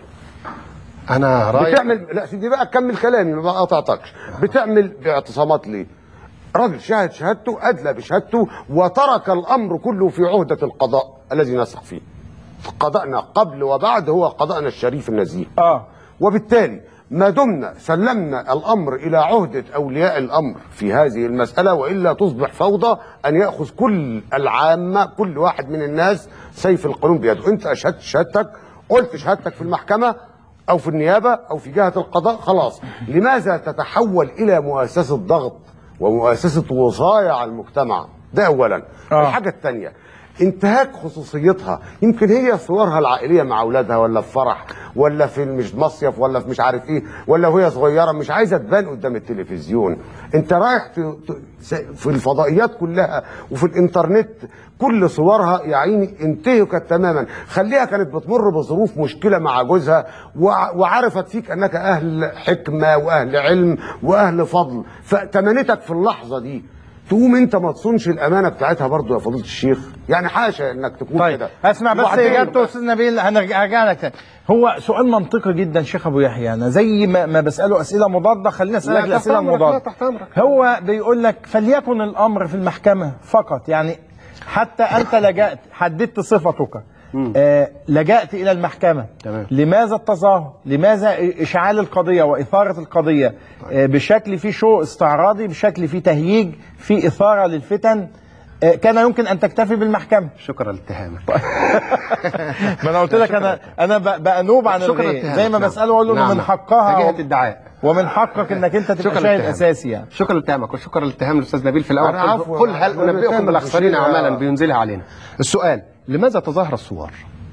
انا رايح بتعمل لا سيدي بقى كمل كلامي ما قطعتكش. بتعمل اعتصامات ليه؟ راجل شهد شهادته، ادلى بشهادته، وترك الامر كله في عهده القضاء الذي نسخ فيه. قضاءنا قبل وبعد هو قضاءنا الشريف النزيه. وبالتالي ما دمنا سلمنا الامر الى عهده اولياء الامر في هذه المساله، والا تصبح فوضى ان ياخذ كل العامه، كل واحد من الناس سيف القانون بيده. انت اشهدت شهادتك، قلت شهادتك في المحكمه او في النيابه او في جهه القضاء، خلاص. لماذا تتحول الى مؤسسه ضغط ومؤسسه وصاية على المجتمع؟ ده اولا. الحاجه الثانيه، انتهاك خصوصيتها. يمكن هي صورها العائليه مع اولادها، ولا في فرح، ولا في مش مصيف، ولا في مش عارف ايه، ولا وهي صغيره مش عايزه تبان قدام التلفزيون. انت رايح في الفضائيات كلها وفي الانترنت كل صورها يا عيني انتهكت تماما. خليها كانت بتمر بظروف مشكله مع جوزها وعرفت فيك انك اهل حكمه واهل علم واهل فضل، فتمنتك في اللحظه دي تقوم انت ما تصونش الامانه بتاعتها برضو يا فضيله الشيخ؟ يعني حاشا انك تكون طيب كده. اسمع بس اجابته استاذ نبيل، هرجع لك تاني. هو سؤال منطقي جدا شيخ ابو يحيى، انا زي ما بساله اسئله مضاده خليني اسالك الاسئله المضاده. هو بيقول لك فليكن الامر في المحكمه فقط، يعني حتى انت لجأت حددت صفتك، لجأت إلى المحكمة. تمام. لماذا التظاهر؟ لماذا إشعال القضية وإثارة القضية بشكل فيه شو استعراضي، بشكل فيه تهييج، فيه إثارة للفتن؟ كان يمكن أن تكتفي بالمحكمة. شكرا لاتهامك. ما أنا قلت لك أنا بأنوب عن الغي، زي ما بسأله أقول له إنه من حقها جهة الدعاء ومن حقك انك انت تبقى شاهد اساسي يعني. شكرا لاتهامك وشكرا للاتهام الاستاذ نبيل في الاول. قل هل انبئكم بالاخسرين اعمالا بينزلها علينا. السؤال لماذا تظاهر الثوار؟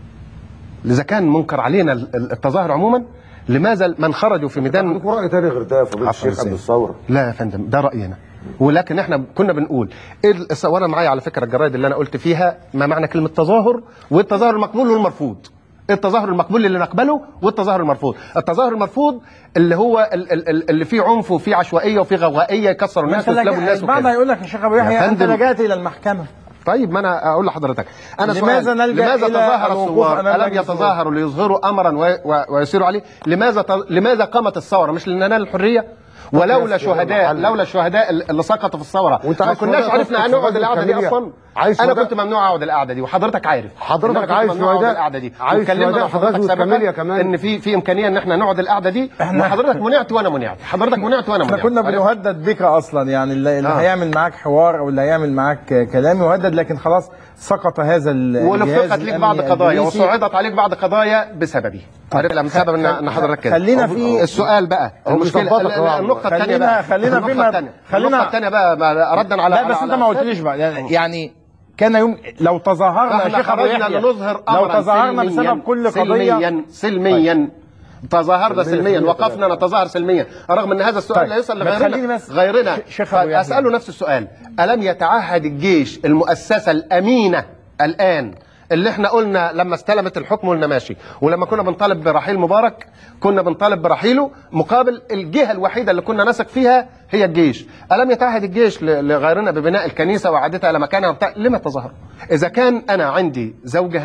اذا كان منكر علينا التظاهر عموما، لماذا من خرجوا في ميدان؟ عندكم راي تاني غير ده يا فضيله الشيخ قبل الثوره؟ لا يا فندم ده راينا، ولكن احنا كنا بنقول وانا معايا على فكره الجرايد اللي انا قلت فيها ما معنى كلمه تظاهر، والتظاهر المقبول والمرفوض. التظاهر المقبول اللي نقبله، والتظاهر المرفوض. التظاهر المرفوض اللي هو اللي فيه عنف وفيه عشوائيه وفيه غوغائيه يكسر الناس ويسلبوا الناس وكده. بعد يقول لك يا شيخ ابو يحيى انت لجأت الى المحكمه. طيب ما انا اقول لحضرتك انا لماذا نلجأ لماذا إلى تظاهر الثوار؟ أمام ألم يتظاهروا ليظهروا امرا ويسيروا عليه؟ لماذا قامت الثوره؟ مش لننال الحريه؟ ولولا الشهداء اللي سقطوا في الثوره ما كناش عرفنا ان نقعد القعده دي اصلا. انا كنت ممنوع اقعد القعده دي، وحضرتك عارف. حضرتك عايز شهداء القعده دي، واتكلمنا مع حضرتك سابقا كمان ان في امكانيه ان احنا نقعد القعده دي، وحضرتك منعت وانا منعت، حضرتك منعت وانا منعت. احنا كنا بنهدد بك اصلا، يعني اللي هيعمل معاك حوار او اللي هيعمل معاك كلام يهدد، لكن خلاص سقط هذا الجهاز. ولفقت ليك بعض قضايا وصعدت عليك بعض قضايا بسببي. عارف لما بسبب ان حضرتك كده. خلينا في السؤال بقى، المشكله النقطه الثانيه بقى، النقطه الثانيه بقى ردا على لا بس انت ما قلتليش بقى يعني كان لو تظاهرنا يا شيخ ابو يحيى لو تظاهرنا بسبب كل قضيه سلميا تظاهرنا سلميا، وقفنا نتظاهر سلميا، رغم ان هذا السؤال لا يصل لغيرنا. اساله نفس السؤال: الم يتعهد الجيش المؤسسه الامينه الان اللي احنا قلنا لما استلمت الحكم قلنا ماشي، ولما كنا بنطالب برحيل مبارك كنا بنطالب برحيله مقابل الجهه الوحيده اللي كنا نثق فيها هي الجيش. الم يتعهد الجيش لغيرنا ببناء الكنيسه واعادتها الى مكانها وبتاع؟ لما تظاهروا؟ اذا كان انا عندي زوجها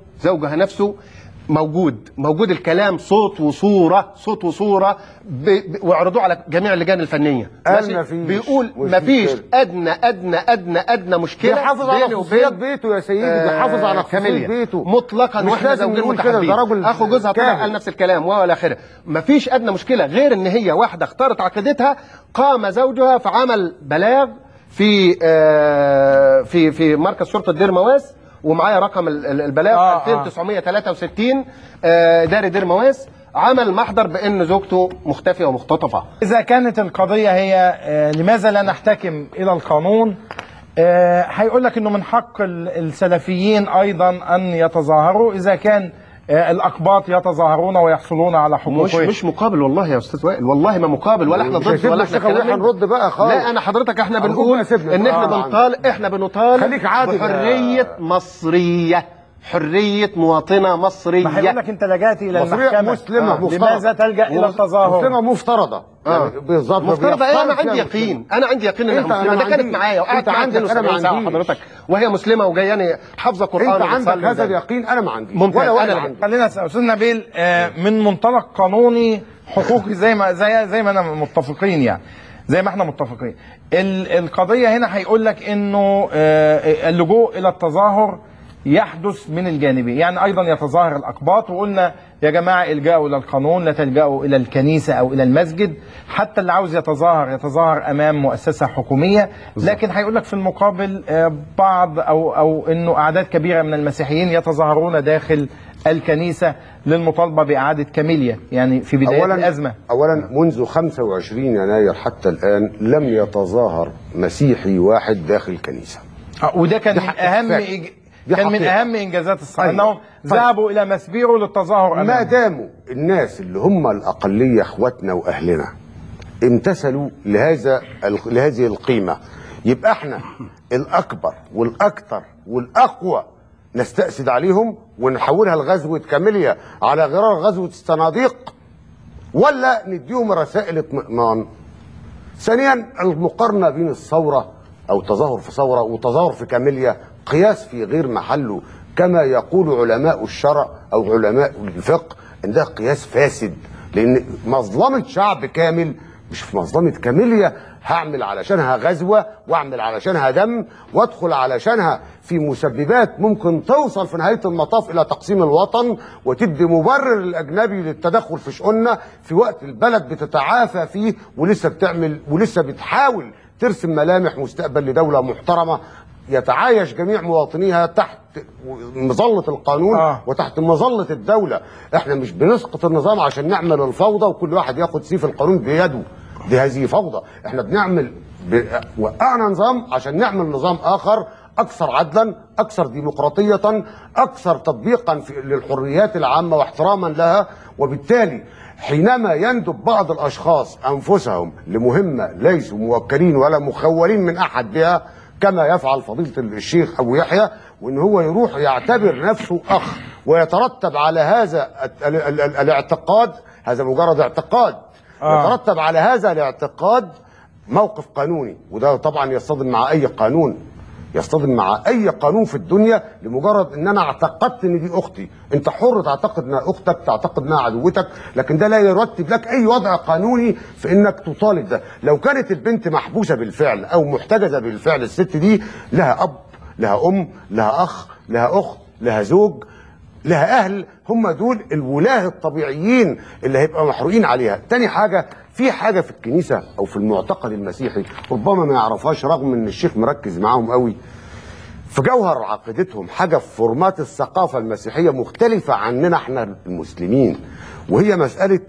نفسه موجود الكلام صوت وصوره واعرضوه على جميع اللجان الفنيه. بيقول مفيش ادنى مشكله. بيحافظ على خصوصيه بيته يا سيدي، بيحافظ على خصوصيه بيته مطلقا، واحنا زوجين متحابين. اخو جوزها طلع قال نفس الكلام والى اخره. مفيش ادنى مشكله غير ان هي واحده اختارت عقيدتها. قام زوجها فعمل بلاغ في مركز شرطه دير مواس، ومعايا رقم البلاغ 2963 دار دير مواس، عمل محضر بان زوجته مختفيه ومختطفه. اذا كانت القضيه هي لماذا لا نحتكم الى القانون، هيقول لك انه من حق السلفيين ايضا ان يتظاهروا اذا كان الاقباط يتظاهرون ويحصلون على حقوقهم. مش مقابل والله يا استاذ وائل، والله ما مقابل ولا احنا ضد ولا احنا هنرد بقى خالص. لا انا حضرتك احنا بنقول ان احنا بنطالب بحريه مصريه، حريه مواطنه مصريه. ما هيقول لك انت لجأت الى المحكمه مسلمه لماذا تلجأ الى التظاهر؟ مسلمه مفترضه بالظبط. مفترضه ايه؟ انا عندي يقين انها مسلمه. ده كانت معايا وقعدت معاها 72 ساعه حضرتك وهي مسلمه وجاياني حافظه قران. انت عندك هذا اليقين، انا ما عنديش. ولا عندي. خلينا استاذ نبيل من منطلق قانوني حقوقي زي ما انا متفقين، يعني زي ما احنا متفقين. القضيه هنا هيقول لك انه اللجوء الى التظاهر يحدث من الجانبين، يعني ايضا يتظاهر الاقباط، وقلنا يا جماعه الجاوا الى القانون، لا تلجأوا الى الكنيسه او الى المسجد. حتى اللي عاوز يتظاهر امام مؤسسه حكوميه، لكن هيقول لك في المقابل بعض او انه اعداد كبيره من المسيحيين يتظاهرون داخل الكنيسه للمطالبه باعاده كاميليا، يعني في بدايه الازمه. اولا منذ 25 يناير حتى الان لم يتظاهر مسيحي واحد داخل الكنيسه، وده كان من اهم كان من حقيقة. اهم انجازات الثوره أيوة. انهم ذهبوا الى مسبيرو للتظاهر ما امامه. داموا الناس اللي هم الأقلية اخواتنا وأهلنا امتثلوا لهذه القيمة، يبقى احنا الأكبر والأكثر والأقوى نستأسد عليهم ونحولها لغزوة كاميليا على غرار غزوة الصناديق، ولا نديهم رسائل اطمئنان؟ ثانيا، المقارنة بين الثورة أو تظاهر في ثورة وتظاهر في كاميليا قياس في غير محله، كما يقول علماء الشرع أو علماء الفقه إن ده قياس فاسد، لأن مظلمة شعب كامل مش في مظلمة كاميليا هعمل علشانها غزوة واعمل علشانها دم وادخل علشانها في مسببات ممكن توصل في نهاية المطاف إلى تقسيم الوطن وتدي مبرر الأجنبي للتدخل في شؤوننا في وقت البلد بتتعافى فيه ولسه بتحاول ترسم ملامح مستقبل لدولة محترمة يتعايش جميع مواطنيها تحت مظلة القانون وتحت مظلة الدولة. احنا مش بنسقط النظام عشان نعمل الفوضى وكل واحد ياخد سيف القانون بيده، دي هذه فوضى. احنا بنعمل وقعنا نظام عشان نعمل نظام اخر اكثر عدلا، اكثر ديمقراطية، اكثر تطبيقا للحريات العامة واحتراما لها. وبالتالي حينما يندب بعض الاشخاص انفسهم لمهمة ليسوا موكلين ولا مخولين من احد بها، كما يفعل فضيلة الشيخ أبو يحيى، وإن هو يروح يعتبر نفسه أخ ويترتب على هذا الاعتقاد، هذا مجرد اعتقاد، يترتب على هذا الاعتقاد موقف قانوني، وده طبعا يصطدم مع أي قانون، يصطدم مع أي قانون في الدنيا. لمجرد إن أنا اعتقدت إن دي أختي، أنت حر تعتقد إنها أختك، تعتقد إنها عدوتك، لكن ده لا يرتب لك أي وضع قانوني في إنك تطالب ده. لو كانت البنت محبوسة بالفعل أو محتجزة بالفعل، الست دي لها أب، لها أم، لها أخ، لها أخت، لها زوج، لها أهل، هم دول الولاة الطبيعيين اللي هيبقى محروقين عليها. تاني حاجة، في حاجة في الكنيسة أو في المعتقد المسيحي ربما ما يعرفهاش رغم إن الشيخ مركز معاهم قوي، في جوهر عقيدتهم حاجة في فورمات الثقافة المسيحية مختلفة عننا احنا المسلمين، وهي مسألة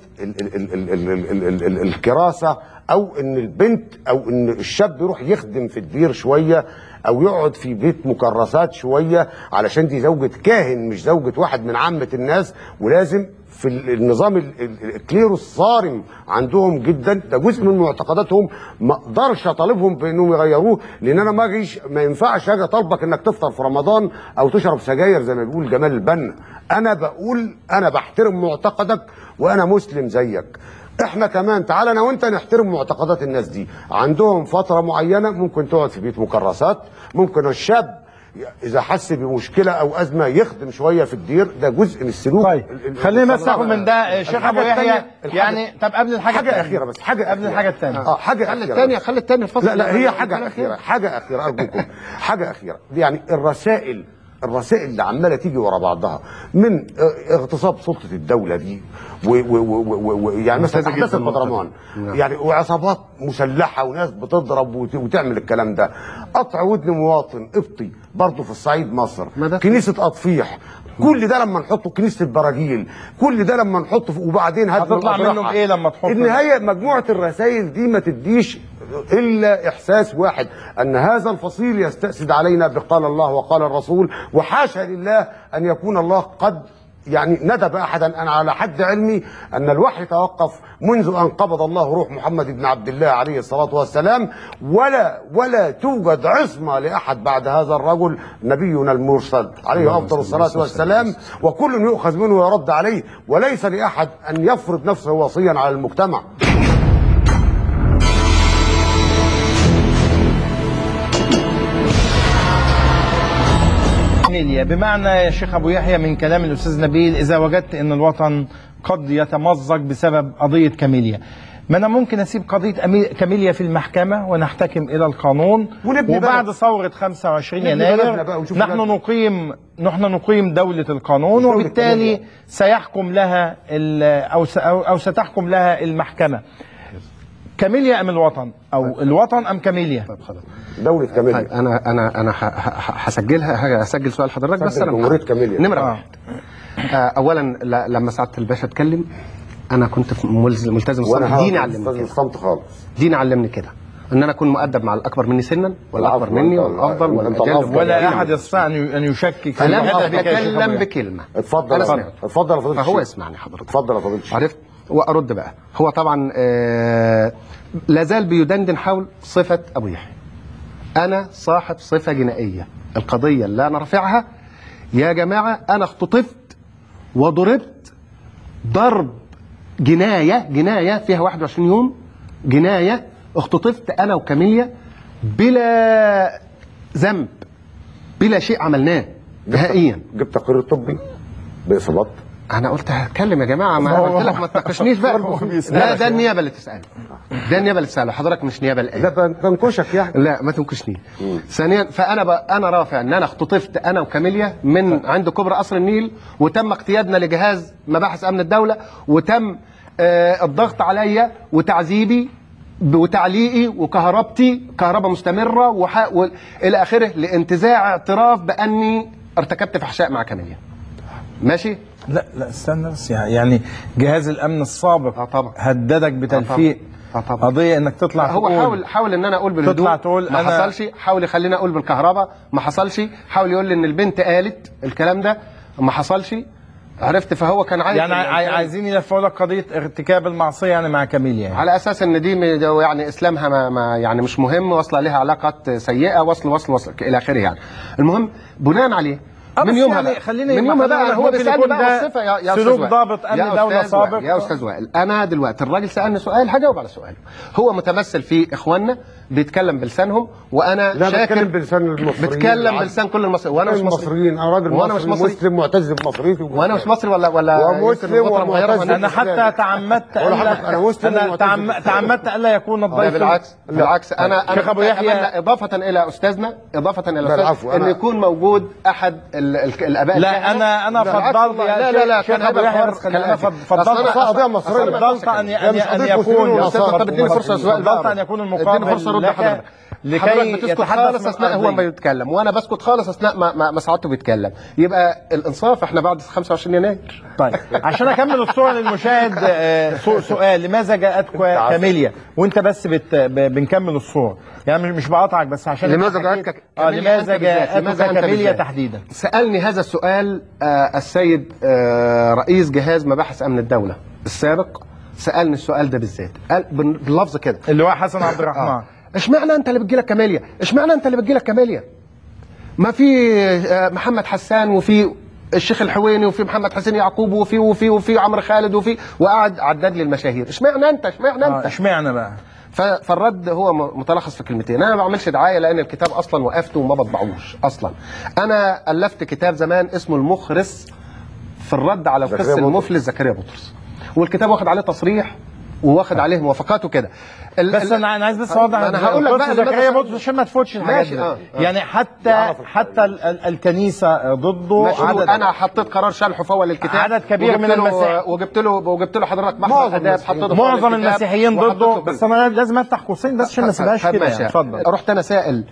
الكراسة، أو إن البنت أو إن الشاب يروح يخدم في الدير شوية أو يقعد في بيت مكرسات شوية علشان دي زوجة كاهن مش زوجة واحد من عامة الناس. ولازم في النظام الكليرو الصارم عندهم جدا، ده جزء من معتقداتهم، ما اقدرش اطالبهم بانهم يغيروه، لان انا ما ينفعش اجي اطالبك انك تفطر في رمضان او تشرب سجاير زي ما بيقول جمال البنا. انا بقول انا بحترم معتقدك وانا مسلم زيك. احنا كمان تعال انا وانت نحترم معتقدات الناس دي. عندهم فتره معينه ممكن تقعد في بيت مكرسات، ممكن الشاب إذا حس بمشكلة أو أزمة يخدم شوية في الدير، ده جزء من السلوك. طيب خلينا بس ناخد من ده شيخ أبو يحيى يعني. طب قبل الحاجة حاجة أخيرة بس، حاجة قبل الحاجة الثانية حاجة خلي الثانية الفصل. لا هي حاجة أخيرة، حاجة أخيرة أرجوكم حاجة أخيرة. يعني الرسائل اللي عمالة تيجي ورا بعضها من اغتصاب سلطة الدولة دي يعني مثلا أحداث البدرمان يعني، وعصابات مسلحة وناس بتضرب وتعمل الكلام ده، قطع ودن مواطن قبطي برضه في الصعيد مصر، كنيسة أطفيح، كل ده لما نحطه، كنيسة البراجيل، كل ده لما نحطه وبعدين هتطلع منه بإيه لما تحطه؟ النهاية مجموعة الرسائل دي ما تديش إلا إحساس واحد، أن هذا الفصيل يستأسد علينا بقال الله وقال الرسول، وحاشا لله أن يكون الله قد يعني ندب أحدا. أنا على حد علمي أن الوحي توقف منذ أن قبض الله روح محمد بن عبد الله عليه الصلاة والسلام، ولا توجد عصمة لأحد بعد هذا الرجل نبينا المرسل عليه أفضل الصلاة والسلام، وكل يؤخذ منه ويرد عليه، وليس لأحد أن يفرض نفسه وصيا على المجتمع. بمعنى يا شيخ أبو يحيى من كلام الأستاذ نبيل، إذا وجدت أن الوطن قد يتمزق بسبب قضية كاميليا، ما أنا ممكن أسيب قضية كاميليا في المحكمة ونحتكم إلى القانون، وبعد ثورة 25 يناير نحن نقيم دولة القانون، وبالتالي سيحكم لها أو ستحكم لها المحكمة. كاميليا أم الوطن، أو الوطن أم كاميليا؟ طيب خلاص، دولة كاميليا. طيب أنا هسجلها، هسجل سؤال حضرتك بس. أنا جمهورية كاميليا نمرة واحد. أولا لما سعادة الباشا اتكلم أنا كنت ملتزم الصمت. ديني علمني كده. الصمت خالص. ديني علمني كده. ان انا اكون مؤدب مع الاكبر مني سنا والاكبر مني والافضل والاجل، ولا احد يستطيع ان يشكك فلم في هدفك يا شيخ اتكلم أبو يحيى. بكلمه. اتفضل أنا يا سمعت. اتفضل يا فضيله فهو الشيخ. يسمعني حضرتك. اتفضل يا فضيله الشيخ. عرفت وارد بقى. هو طبعا لازال بيدندن حول صفه ابو يحيى. انا صاحب صفه جنائيه، القضيه اللي انا رافعها يا جماعه انا اختطفت وضربت ضرب جنايه فيها 21 يوم، جنايه اختطفت انا وكاميليا بلا ذنب، بلا شيء عملناه نهائيا. جبت تقرير طبي باصابات؟ انا قلت هتكلم يا جماعه، ما قلت لك ما تناقشنيش بقى. لا ده النيابه اللي تساله، ده النيابه اللي تساله، حضرتك مش نيابه الان. ده تنكشك يعني. لا ما تنكشنيش. ثانيا فانا انا رافع ان انا اختطفت انا وكاميليا من عند كوبري قصر النيل، وتم اقتيادنا لجهاز مباحث امن الدوله، وتم الضغط عليا وتعذيبي وتعليقي وكهربتي كهرباء مستمره الى اخره، لانتزاع اعتراف باني ارتكبت فحشاء مع كاميليا. ماشي؟ لا استنى بس، يعني جهاز الامن السابق طبعا هددك بتلفيق طبعا. قضيه انك تطلع هو تقول حاول ان انا اقول بالهدوء، تطلع تقول ما أنا حصلش. حاول يخليني اقول بالكهرباء، ما حصلش. حاول يقول لي ان البنت قالت الكلام ده، ما حصلش. عرفت؟ فهو كان عايز يعني عايزين يلفوا لك قضيه ارتكاب المعصيه يعني مع كاميليا يعني. على اساس ان دي يعني اسلامها ما يعني مش مهم، واصله لها علاقات سيئه، وصل الى اخره يعني. المهم بناء عليه من يومها يعني بقى من يومها بقى هو بيسالني بقى الصفه يا سلوك ضابط امن دوله سابق. يا استاذ وائل، انا دلوقتي الراجل سالني سؤال هجاوب على سؤاله. هو متمثل في اخواننا بيتكلم بلسانهم، وانا لا شاكر بتكلم بلسان المصريين، بتكلم بلسان كل المصريين، وانا مش مصري. المصريين. انا راجل وانا مش مصري مصري. مسلم معتز بمصريتي، وانا مش مصري ولا ومسلم ومعتز. انا حتى تعمدت أنا مسلم تعمدت الا يكون الضيف. بالعكس انا شيخ أبو يحيى، اضافه الى استاذنا العفو. ان يكون موجود احد الاباء. لا انا فضلت لا شيخ ابو يحيى، فضلت قضيه مصريه. فضلت ان يكون فضلت ان يكون المقابل لك لكي بتسكت خالص اثناء هو ما يتكلم، وانا بسكت خالص اثناء ما سعادته بيتكلم. يبقى الانصاف احنا بعد 25 يناير. طيب عشان اكمل الصوره للمشاهد، سؤال: لماذا جاءتك كاميليا؟ وانت بس بنكمل الصوره، يعني مش بقاطعك بس عشان لماذا جاءتك لماذا جاءتك كاميليا تحديدا؟ سالني هذا السؤال السيد رئيس جهاز مباحث امن الدوله السابق، سالني السؤال ده بالذات، قال باللفظ كده، اللي هو حسن عبد الرحمن: اشمعنى انت اللي بتجيلك كاميليا؟ اشمعنى انت اللي بتجيلك كاميليا؟ ما في محمد حسان، وفي الشيخ الحويني، وفي محمد حسين يعقوب، وفي عمرو خالد، وقعد عدد لي المشاهير. اشمعنى انت؟ اشمعنى بقى؟ فالرد هو متلخص في كلمتين. انا ما بعملش دعايه لان الكتاب اصلا وقفته وما بطبعوش اصلا. انا الفت كتاب زمان اسمه المخرس في الرد على القس المفلس زكريا بطرس، والكتاب واخد عليه تصريح وواخد عليه موافقات وكده. بس انا عايز بس اوضح، انا هقول لك بقى زكريا بطرس عشان ما تفوتش الحاجات دي. يعني حتى الكنيسه ضده عدد. انا حطيت قرار شلحه فول للكتاب، عدد كبير من المسيحيين، وجبت له حضرتك محضر اداب حطيته معظم المسيحيين ضده. بس انا لازم افتح قوسين بس عشان ما اسيبهاش كده. اتفضل. رحت انا سائل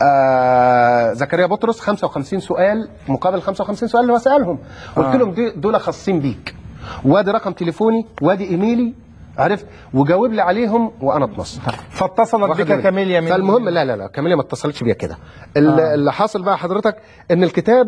زكريا بطرس 55 سؤال مقابل 55 سؤال اللي هو سالهم، قلت لهم دول خاصين بيك، وادي رقم تليفوني وادي ايميلي، عرفت، وجاوب لي عليهم وانا اتنصت. فاتصلت بك كاميليا من فالمهم لا كاميليا ما اتصلتش بيا كده. اللي حاصل بقى حضرتك ان الكتاب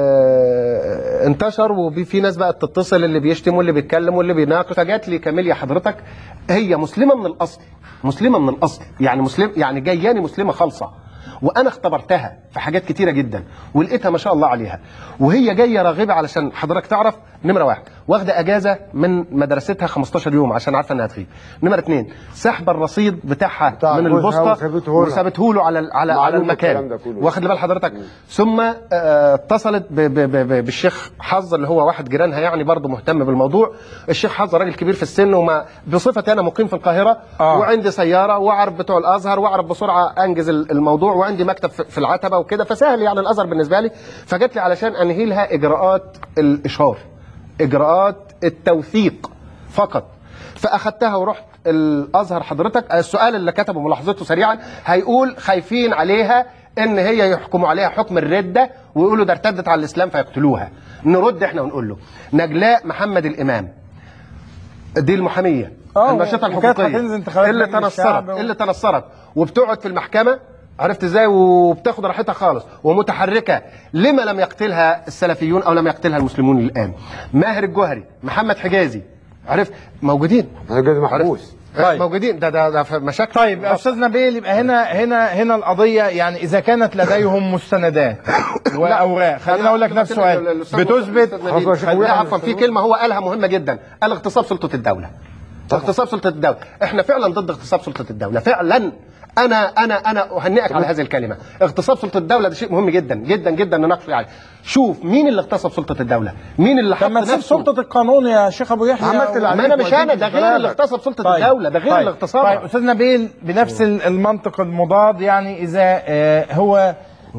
انتشر، وفي ناس بقى تتصل، اللي بيشتم واللي بيتكلم واللي بيناقش. فجات لي كاميليا حضرتك، هي مسلمه من الاصل، يعني مسلم، يعني جاياني مسلمه خالصه، وانا اختبرتها في حاجات كتيره جدا ولقيتها ما شاء الله عليها، وهي جايه راغبه علشان حضرتك تعرف. نمره 1 واخده اجازه من مدرستها 15 يوم عشان عارفه انها تغيب. نمره 2 سحب الرصيد بتاعها من البوسطه وسابته له على المكان، واخد بال حضرتك. ثم اتصلت بالشيخ حظ اللي هو واحد جيرانها، يعني برضه مهتم بالموضوع. الشيخ حظ راجل كبير في السن، وما بصفتي انا مقيم في القاهره وعندي سياره واعرف بتوع الازهر واعرف بسرعه انجز الموضوع، وعندي مكتب في العتبه وكده، فسهل يعني الازهر بالنسبه لي. فجت لي علشان انهي لها اجراءات الاشهار، اجراءات التوثيق فقط. فاخدتها ورحت الازهر حضرتك. السؤال اللي كتبه ملاحظته سريعا هيقول خايفين عليها ان هي يحكموا عليها حكم الرده ويقولوا ده ارتدت على الاسلام فيقتلوها. نرد احنا ونقول له: نجلاء محمد الامام دي المحاميه النشطه الحقوقيه اللي تنصرت وبتقعد في المحكمه، عرفت ازاي، وبتاخد راحتها خالص ومتحركه. لما لم يقتلها السلفيون او لم يقتلها المسلمون الان؟ ماهر الجوهري، محمد حجازي، عرفت، موجودين. حجازي محبوس. طيب. موجودين. ده مشاكل. طيب يا استاذ نبيل، يبقى هنا القضيه يعني اذا كانت لديهم مستندات واوراق، خليني اقول لك نفس السؤال بتثبت. لا عفوا، في كلمه هو قالها مهمه جدا، قال اغتصاب سلطه الدوله. اغتصاب سلطه الدوله، احنا فعلا ضد اغتصاب سلطه الدوله فعلا. انا اهنئك على هذه الكلمه. اغتصاب سلطه الدوله ده شيء مهم جدا جدا جدا نناقش يعني. شوف مين اللي اغتصب سلطه الدوله؟ مين اللي حط نفسه سلطه القانون يا شيخ ابو يحيى؟ ما انا مش انا، ده غير اللي اغتصب سلطه الدوله، ده غير الاغتصاب. طيب استاذ نبيل، بنفس المنطق المضاد، يعني اذا هو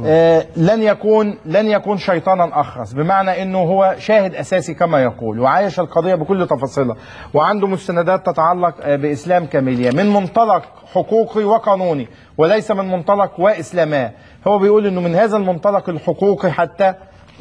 لن يكون شيطانا اخرس، بمعنى انه هو شاهد اساسي كما يقول، وعايش القضيه بكل تفاصيلها، وعنده مستندات تتعلق باسلام كاميليا من منطلق حقوقي وقانوني وليس من منطلق واسلاماه. هو بيقول انه من هذا المنطلق الحقوقي حتى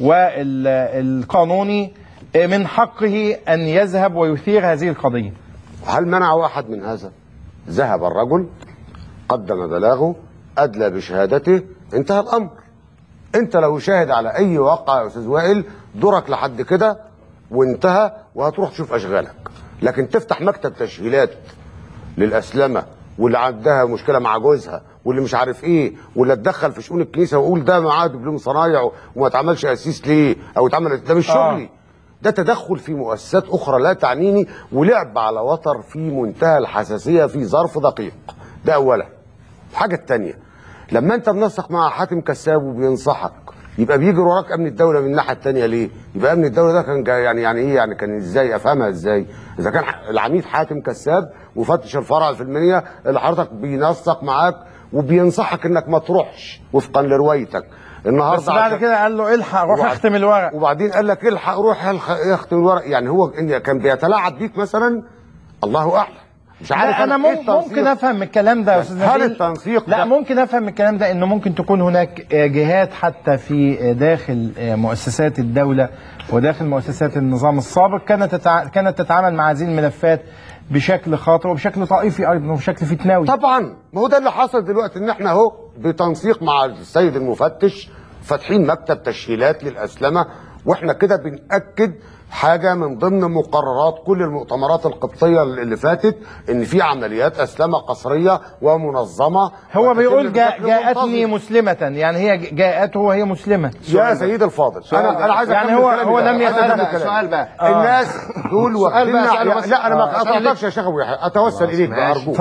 والقانوني من حقه ان يذهب ويثير هذه القضيه. هل منع واحد من هذا؟ ذهب الرجل، قدم بلاغه، ادلى بشهادته، انتهى الامر. انت لو شاهد على اي واقع يا استاذ وائل، دورك لحد كده وانتهى، وهتروح تشوف اشغالك. لكن تفتح مكتب تشهيلات للاسلمه، واللي عندها مشكله مع جوزها، واللي مش عارف ايه، واللي اتدخل في شؤون الكنيسه ويقول ده معاه دبلوم صنايع وما اتعملش قسيس ليه، او اتعمل، ده مش شغلي. ده تدخل في مؤسسات اخرى لا تعنيني، ولعب على وتر في منتهى الحساسيه في ظرف دقيق. ده اولا. الحاجه الثانيه، لما انت منسق مع حاتم كساب وبينصحك، يبقى بيجري وراك امن الدوله من الناحيه الثانيه ليه؟ يبقى امن الدوله ده كان يعني ايه؟ يعني كان ازاي افهمها ازاي؟ اذا كان العميد حاتم كساب مفتش الفرع الفلانيه اللي حضرتك بينسق معاك وبينصحك انك ما تروحش وفقا لروايتك النهارده، بس بعد كده قال له الحق روح اختم الورق، وبعدين قال لك الحق روح اختم الورق. يعني هو كان بيتلاعب بيك مثلا؟ الله اعلم. مش عارف. انا ممكن افهم الكلام ده يا استاذ نبيل. هل التنسيق لا، ممكن افهم الكلام ده، انه ممكن تكون هناك جهات حتى في داخل مؤسسات الدوله وداخل مؤسسات النظام السابق كانت تتعامل مع هذه الملفات بشكل خاطئ وبشكل طائفي ايضا وبشكل فتناوي. طبعا، ما هو ده اللي حصل دلوقتي، ان احنا اهو بتنسيق مع السيد المفتش فاتحين مكتب تشهيلات للاسلمه، واحنا كده بنأكد حاجه من ضمن مقررات كل المؤتمرات القبطيه اللي فاتت، ان في عمليات اسلمه قصريه ومنظمه. هو بيقول جاءتني مسلمه، يعني هي جاءته وهي مسلمه. يا سيدي الفاضل، انا عايز يعني هو لم يتدخل. سؤال بقى، الناس دول واخديننا. لا انا ما اطلقش يا شيخ ابو يحيى، اتوسل اليك ارجوك.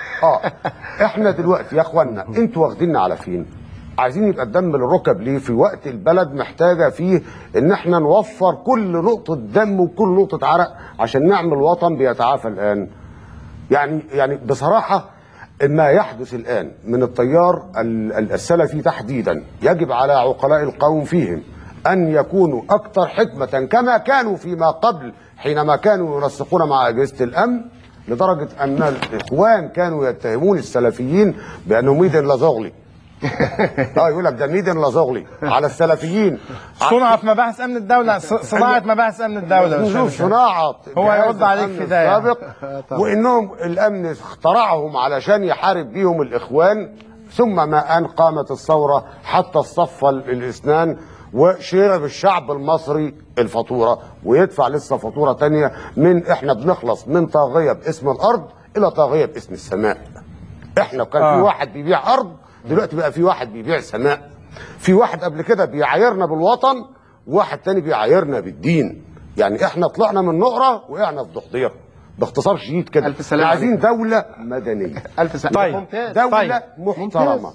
احنا دلوقتي يا اخوانا، انتوا واخديننا على فين؟ عايزين يبقى الدم للركب ليه؟ في وقت البلد محتاجه فيه ان احنا نوفر كل نقطه دم وكل نقطه عرق عشان نعمل وطن بيتعافى الان. يعني بصراحه ما يحدث الان من التيار السلفي تحديدا، يجب على عقلاء القوم فيهم ان يكونوا اكثر حكمه كما كانوا فيما قبل حينما كانوا ينسقون مع اجهزه الامن، لدرجه ان الاخوان كانوا يتهمون السلفيين بانهم ميدن لازغلي. يقول لك ده ميدن لازغلي على السلفيين. صنع في مباحث امن الدوله، صناعه مباحث امن الدوله. صناعه هو يرد عليك في ده السابق، وانهم الامن اخترعهم علشان يحارب بيهم الاخوان، ثم ما ان قامت الثوره حتى الصف الاسنان وشرب الشعب المصري الفاتوره، ويدفع لسه فاتوره ثانيه من احنا بنخلص من طاغيه باسم الارض الى طاغيه باسم السماء. احنا كان في واحد بيبيع ارض، دلوقتي بقى في واحد بيبيع سماء. في واحد قبل كده بيعايرنا بالوطن، وواحد تاني بيعايرنا بالدين. يعني احنا طلعنا من نقره وقعنا في ضحضيره باختصار شديد كده. احنا عايزين دوله مدنيه. الف سلام. طيب. دوله محترمه.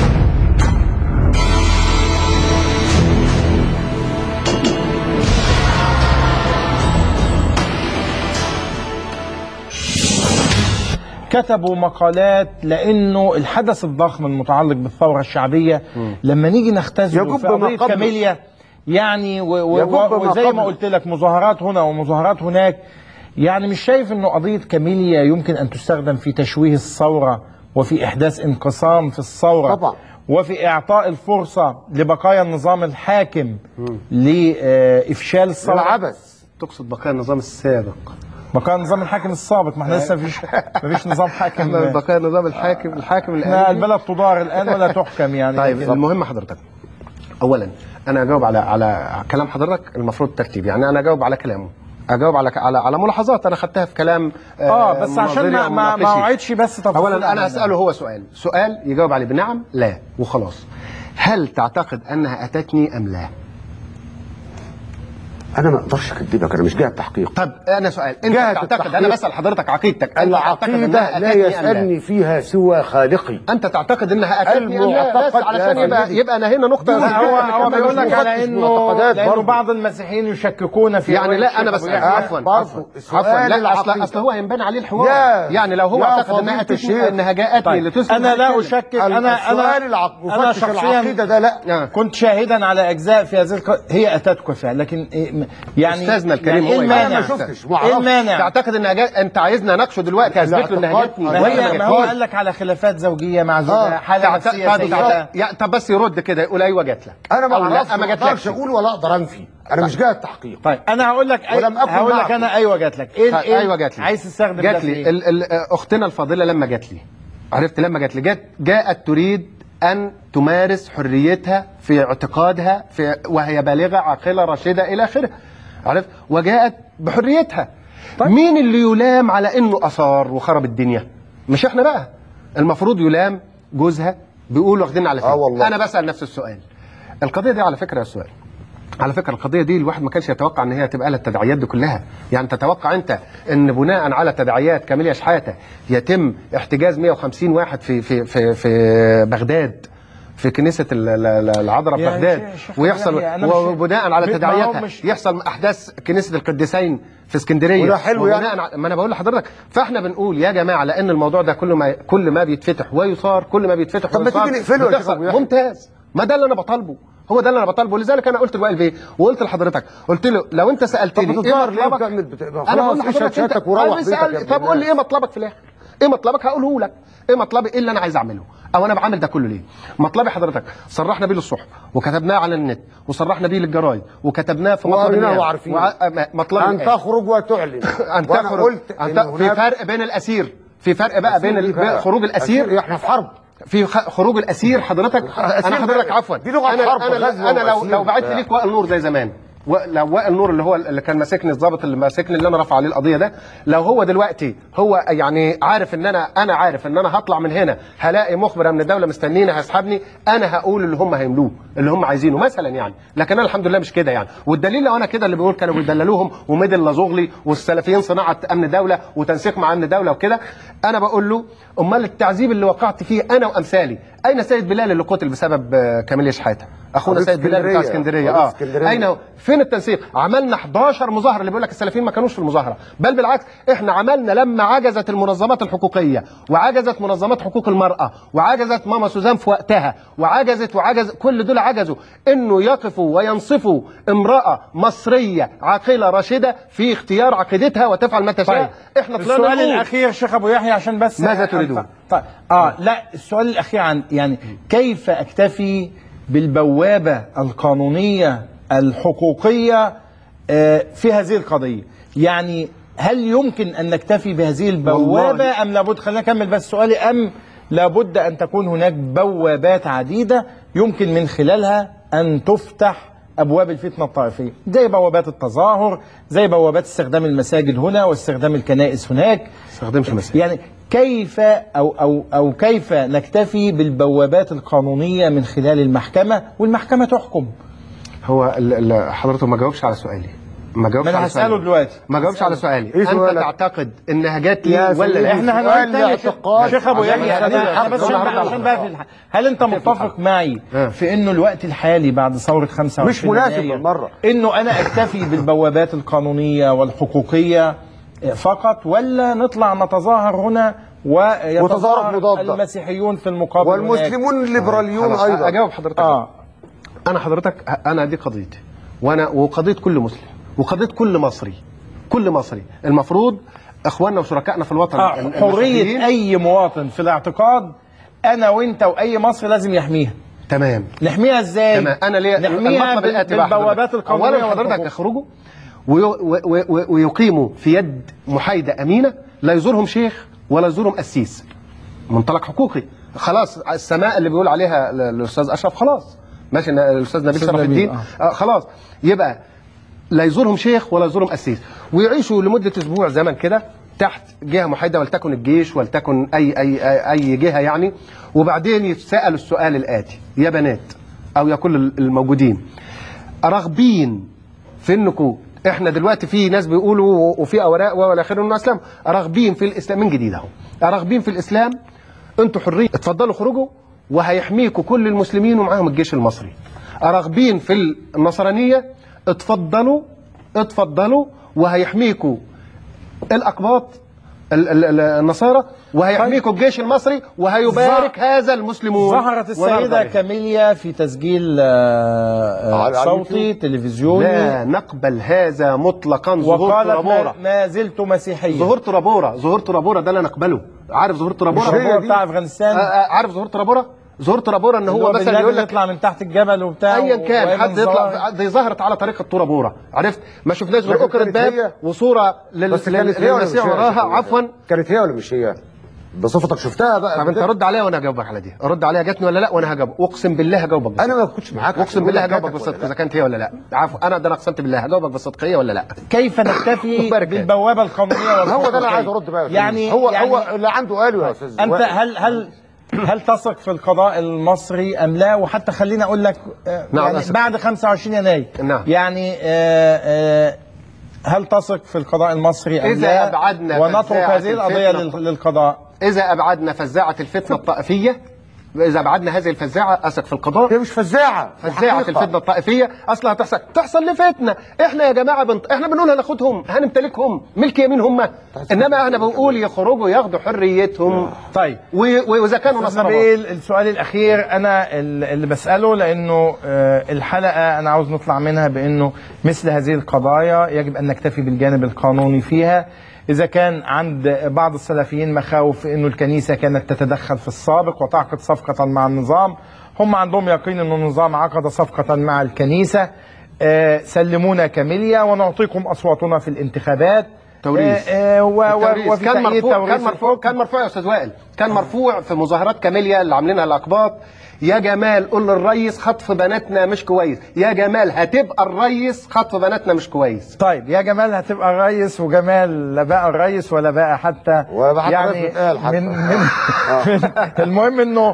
كتبوا مقالات لانه الحدث الضخم المتعلق بالثوره الشعبيه لما نيجي نختزله في قضيه كاميليا، يعني وزي ما قلت لك مظاهرات هنا ومظاهرات هناك، يعني مش شايف انه قضيه كاميليا يمكن ان تستخدم في تشويه الثوره وفي احداث انقسام في الثوره طبعا، وفي اعطاء الفرصه لبقايا النظام الحاكم لافشال الثوره. العبث. تقصد بقايا النظام السابق؟ بقى نظام الحاكم السابق، ما احنا لسه مفيش نظام حاكم. بقى نظام الحاكم احنا البلد تدار الان ولا تحكم يعني. طيب المهم حضرتك، اولا انا اجاوب على كلام حضرتك، المفروض ترتيب، يعني انا اجاوب على كلامه، اجاوب على ملاحظات انا خدتها في كلام بس عشان ما اوعدش بس تفاصيل. اولا انا اساله هو سؤال يجاوب عليه بنعم لا وخلاص. هل تعتقد انها اتتني ام لا؟ انا ما اقدرش اكذبك، انا مش جاي التحقيق. طب انا سؤال، انت تعتقد، انا بسال حضرتك عقيدتك، العقيده لا يسالني فيها سوى خالقي. انت تعتقد انها اتتني ام لا؟ بس علشان يبقى انا هنا نقطه. هو بيقول لك على انه بعض المسيحيين يشككون في، يعني لا انا بس عفوا لا اصل هو هينبان عليه الحوار. يعني لو هو اعتقد انها اتتني، انها جاءتني لتثبت، انا لا اشكك. انا شخصيا ده لا كنت شاهدا على اجزاء في هذه هي اتتك فعلا، لكن يعني استاذنا الكريم يعني هو المانع؟ ما شفتش، ما ايه المانع؟ تعتقد انها انت عايزني اناقشه دلوقتي اثبت له انها جاتني؟ ما هو قال لك على خلافات زوجيه مع زوجها، حاله نفسيه سيئه. طب بس يرد كده يقول ايوه جات لك. انا ما جاتلكش اقول ولا اقدر انفي، انا مش جاي التحقيق. طيب انا هقول لك انا ايوه جات لك. ايوه جات لي. عايز تستخدم جات لي اختنا الفاضله لما جات لي، عرفت لما جات لي جاءت تريد أن تمارس حريتها في اعتقادها وهي بالغة عاقلة راشدة إلى آخره، عرفت، وجاءت بحريتها. طيب. مين اللي يلام على إنه أثار وخرب الدنيا؟ مش إحنا بقى، المفروض يلام جوزها، بيقولوا واخدين على فكرة. أنا بسأل نفس السؤال. القضية دي على فكرة على فكرة القضية دي الواحد ما كانش يتوقع ان هي تبقى لها التداعيات دي كلها. يعني تتوقع انت ان بناء على تداعيات كاميليا شحاتة يتم احتجاز 150 واحد في بغداد، في كنيسة العذراء في بغداد، ويحصل وبناء على تداعياتها يحصل احداث كنيسة القديسين في اسكندرية، وده حلو يعني. ما انا بقول لحضرتك، فاحنا بنقول يا جماعة لان الموضوع ده كل ما بيتفتح ويثار، كل ما بيتفتح طب ما تيجي نقفله يا شيخ أبو يحيى. ممتاز، ما ده اللي انا بطالبه، هو ده اللي انا بطالبه. لذلك انا قلت لوائل بيه وقلت لحضرتك، قلت له لو انت سالتني ايه مطلبك، انا بقول لحضرتك طب قول لي ايه مطلبك في الاخر، ايه مطلبك هقوله لك، ايه مطلبي، ايه اللي انا عايز اعمله، او انا بعمل ده كله ليه. مطلبي حضرتك صرحنا بيه للصحف وكتبناه على النت وصرحنا بيه للجرايد وكتبناه في مطلب مطلبي ان تخرج وتعلن ان تخرج في فرق بين الاسير، في فرق بقى بين خروج الاسير، احنا في حرب، في خروج الاسير حضرتك. انا حضرتك عفوا دي لغه حرب. انا لو بعت ليك وائل نور زي زمان، لو وائل نور اللي هو اللي كان ماسكني، الضابط اللي ماسكني اللي انا رافع عليه القضيه ده، لو هو دلوقتي هو يعني عارف ان انا عارف ان انا هطلع من هنا هلاقي مخبر من الدوله مستنيني هيسحبني، انا هقول اللي هم هيملوه اللي هم عايزينه مثلا يعني. لكن انا الحمد لله مش كده يعني. والدليل لو انا كده اللي بيقول كانوا بيدللوهم وميدل لازوغلي والسلفيين صناعه امن دوله وتنسيق مع امن دوله وكده، انا بقول له امال التعذيب اللي وقعت فيه انا وامثالي، اين سيد بلال اللي قتل بسبب كاميليا شحاته؟ اخونا سيد بلال بتاع اسكندريه. اين هو؟ فين التنسيق؟ عملنا 11 مظاهره، اللي بيقول لك السلفيين ما كانوش في المظاهره، بل بالعكس احنا عملنا لما عجزت المنظمات الحقوقيه وعجزت منظمات حقوق المراه وعجزت ماما سوزان في وقتها وعجز كل دول عجزوا انه يقفوا وينصفوا امراه مصريه عاقله راشده في اختيار عقيدتها وتفعل ما تشاء. طيب. احنا طلعنا السؤال الاخير شيخ ابو يحيى عشان بس ماذا تريدون؟ طيب لا السؤال الاخير عن يعني كيف اكتفي بالبوابة القانونية الحقوقية في هذه القضية؟ يعني هل يمكن أن نكتفي بهذه البوابة أم لابد، خلينا نكمل بس سؤالي، أم لابد أن تكون هناك بوابات عديدة يمكن من خلالها أن تفتح أبواب الفتنة الطائفية، زي بوابات التظاهر، زي بوابات استخدام المساجد هنا واستخدام الكنائس هناك؟ استخدمش مساجد. يعني كيف أو كيف نكتفي بالبوابات القانونية من خلال المحكمة والمحكمة تحكم؟ هو حضرته ما جاوبش على سؤالي، ما جاوبش على سؤالي. هسأله دلوقتي، ما جاوبش على سؤالي. انت تعتقد انها جات لي ولا لا؟ احنا هنقول تاني شيخ ابو يحيى، انا بس عشان بقى في هل انت متفق معي في انه الوقت الحالي بعد ثوره 25 مش مناسب بالمره انه انا اكتفي بالبوابات القانونيه والحقوقيه فقط، ولا نطلع نتظاهر هنا ويتظاهر المسيحيون في المقابل والمسلمون الليبراليون ايضا؟ اجاوب حضرتك. انا حضرتك انا دي قضيتي، وانا وقضيه كل مسلم وقضيه كل مصري المفروض اخواننا وشركائنا في الوطن حريه اي مواطن في الاعتقاد انا وانت واي مصري لازم يحميها. تمام. نحميها ازاي؟ تمام. انا ليه نحميها بالبوابات القانونيه. اولا حضرتك اخرجوا ويقيموا في يد محايدة أمينة، لا يزورهم شيخ ولا يزورهم قسيس. منطلق حقوقي. خلاص السماء اللي بيقول عليها الأستاذ أشرف خلاص ماشي، الأستاذ نبيل شرف الدين خلاص، يبقى لا يزورهم شيخ ولا يزورهم قسيس، ويعيشوا لمدة أسبوع زمن كده تحت جهة محايدة، ولتكن الجيش ولتكن أي جهة يعني. وبعدين يتسألوا السؤال الآتي: يا بنات أو يا كل الموجودين، راغبين في انكم، احنا دلوقتي في ناس بيقولوا وفي اوراق ولا خير من اسلام، راغبين في الاسلام من جديد اهو، راغبين في الاسلام، انتوا حرين، اتفضلوا خرجوا وهيحميكم كل المسلمين ومعاهم الجيش المصري. راغبين في النصرانيه، اتفضلوا وهيحميكم الاقباط النصارى، وهيحميكم الجيش المصري، وهيبارك هذا المسلمون. ظهرت السيدة كاميليا في تسجيل صوتي تلفزيوني: لا نقبل هذا مطلقا. ظهور ترابورة، ما زلت مسيحيا. ظهور ترابورة ده لا نقبله. عارف ظهور ترابورة بتاع افغانستان؟ عارف ظهور ترابورة ان هو مثلا يقول لك يطلع من تحت الجبل وبتاع، ايا كان حد يطلع. دي ظهرت على طريقه ترابورة، عرفت؟ ما شفناش غير أكرة باب وصوره للمسيح وراها. عفوا، كانت هي ولا مش هي؟ بصفتك شفتها بقى. طب انت رد عليها وانا هجاوبك على دي، رد عليها جاتني ولا لا وانا هجاوبك. اقسم بالله هجاوبك بصدق. انا ما كنتش معاك، اقسم بالله هجاوبك بالصدق اذا كانت هي ولا لا. عفوا، انا اقسمت بالله هجاوبك بالصدق هي ولا لا. كيف نكتفي بالبوابه القانونيه؟ هو ده اللي انا عايز ارد بقى. يعني هو اللي عنده قاله يا استاذ. انت هل تثق في القضاء المصري ام لا؟ وحتى خليني اقول لك يعني بعد 25 يناير يعني هل تثق في القضاء المصري ام لا؟ أبعدنا ونترك هذه القضيه للقضاء. اذا ابعدنا فزاعه الفتنه الطائفيه، إذا أبعدنا هذه الفزاعة أثق في القضاء. هي مش فزاعة الفتنة الطائفية أصلها تحصل لفتنة. إحنا يا جماعة إحنا بنقول هناخدهم، هنمتلكهم ملك يمين هم، إنما إحنا بنقول يخرجوا ياخدوا حريتهم. طيب، وإذا كانوا نصارى. السؤال الأخير أنا اللي بسأله، لأنه الحلقة أنا عاوز نطلع منها بأنه مثل هذه القضايا يجب أن نكتفي بالجانب القانوني فيها. إذا كان عند بعض السلفيين مخاوف أنه الكنيسة كانت تتدخل في السابق وتعقد صفقة مع النظام، هم عندهم يقين أن النظام عقد صفقة مع الكنيسة. سلمونا كاميليا ونعطيكم أصواتنا في الانتخابات. توريث. وفي كان مرفوع يا أستاذ وائل، كان مرفوع في مظاهرات كاميليا اللي عاملينها الأقباط: يا جمال قول للريس خطف بناتنا مش كويس، يا جمال هتبقى الريس خطف بناتنا مش كويس. طيب يا جمال هتبقى الريس، وجمال لا بقى الريس ولا بقى حتى يعني من المهم انه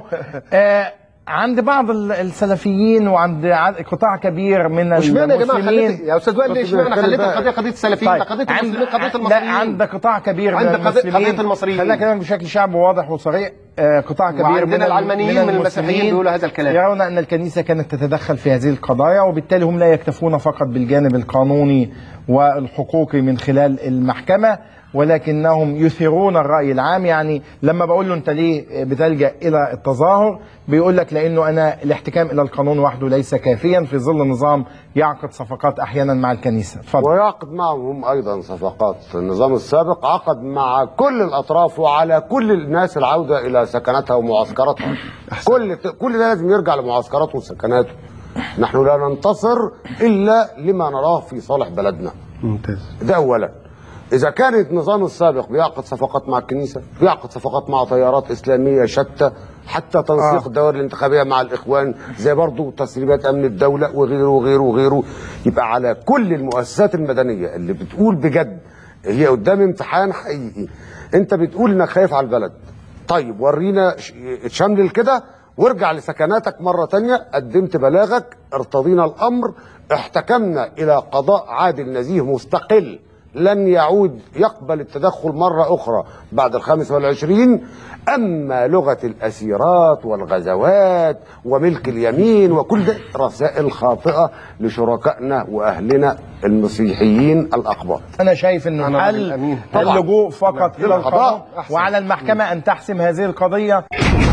عند بعض السلفيين وعند قطاع كبير من المسلمين. يا استاذ وائل اشمعنى خليت القضيه قضيه السلفيين؟ طيب. قضيه المسلمين قضيه المصريين. لا، عند قطاع كبير من المسلمين، قضيه المصريين. خلينا كلامك بشكل شعبي وواضح وصريح. قطاع كبير من العلمانيين من المسيحيين بيقولوا هذا الكلام، يرون ان الكنيسه كانت تتدخل في هذه القضايا، وبالتالي هم لا يكتفون فقط بالجانب القانوني والحقوقي من خلال المحكمه، ولكنهم يثيرون الرأي العام. يعني لما بقول له انت ليه بتلجأ الى التظاهر، بيقول لك لانه انا الاحتكام الى القانون وحده ليس كافيا في ظل نظام يعقد صفقات احيانا مع الكنيسة. اتفضل. ويعقد معهم ايضا صفقات. النظام السابق عقد مع كل الاطراف وعلى كل الناس العودة الى سكناتها ومعسكراتها. كل ده لازم يرجع لمعسكراته وسكناته. نحن لا ننتصر الا لما نراه في صالح بلدنا. ممتاز. ده اولا. إذا كان النظام السابق بيعقد صفقات مع الكنيسة، بيعقد صفقات مع تيارات إسلامية شتى، حتى تنسيق الدوائر الانتخابية مع الإخوان، زي برضو تسريبات أمن الدولة وغيره وغيره وغيره، يبقى على كل المؤسسات المدنية اللي بتقول بجد هي قدام امتحان حقيقي. أنت بتقول إنك خايف على البلد، طيب ورينا شمل كده وارجع لسكناتك مرة تانية. قدمت بلاغك، ارتضينا الأمر، احتكمنا إلى قضاء عادل نزيه مستقل لن يعود يقبل التدخل مرة أخرى بعد 25. أما لغة الأسيرات والغزوات وملك اليمين وكل ده رسائل خاطئة لشركائنا وأهلنا المسيحيين الأقباط. أنا شايف أنه حل اللجوء فقط إلى القضاء، وعلى المحكمة أن تحسم هذه القضية.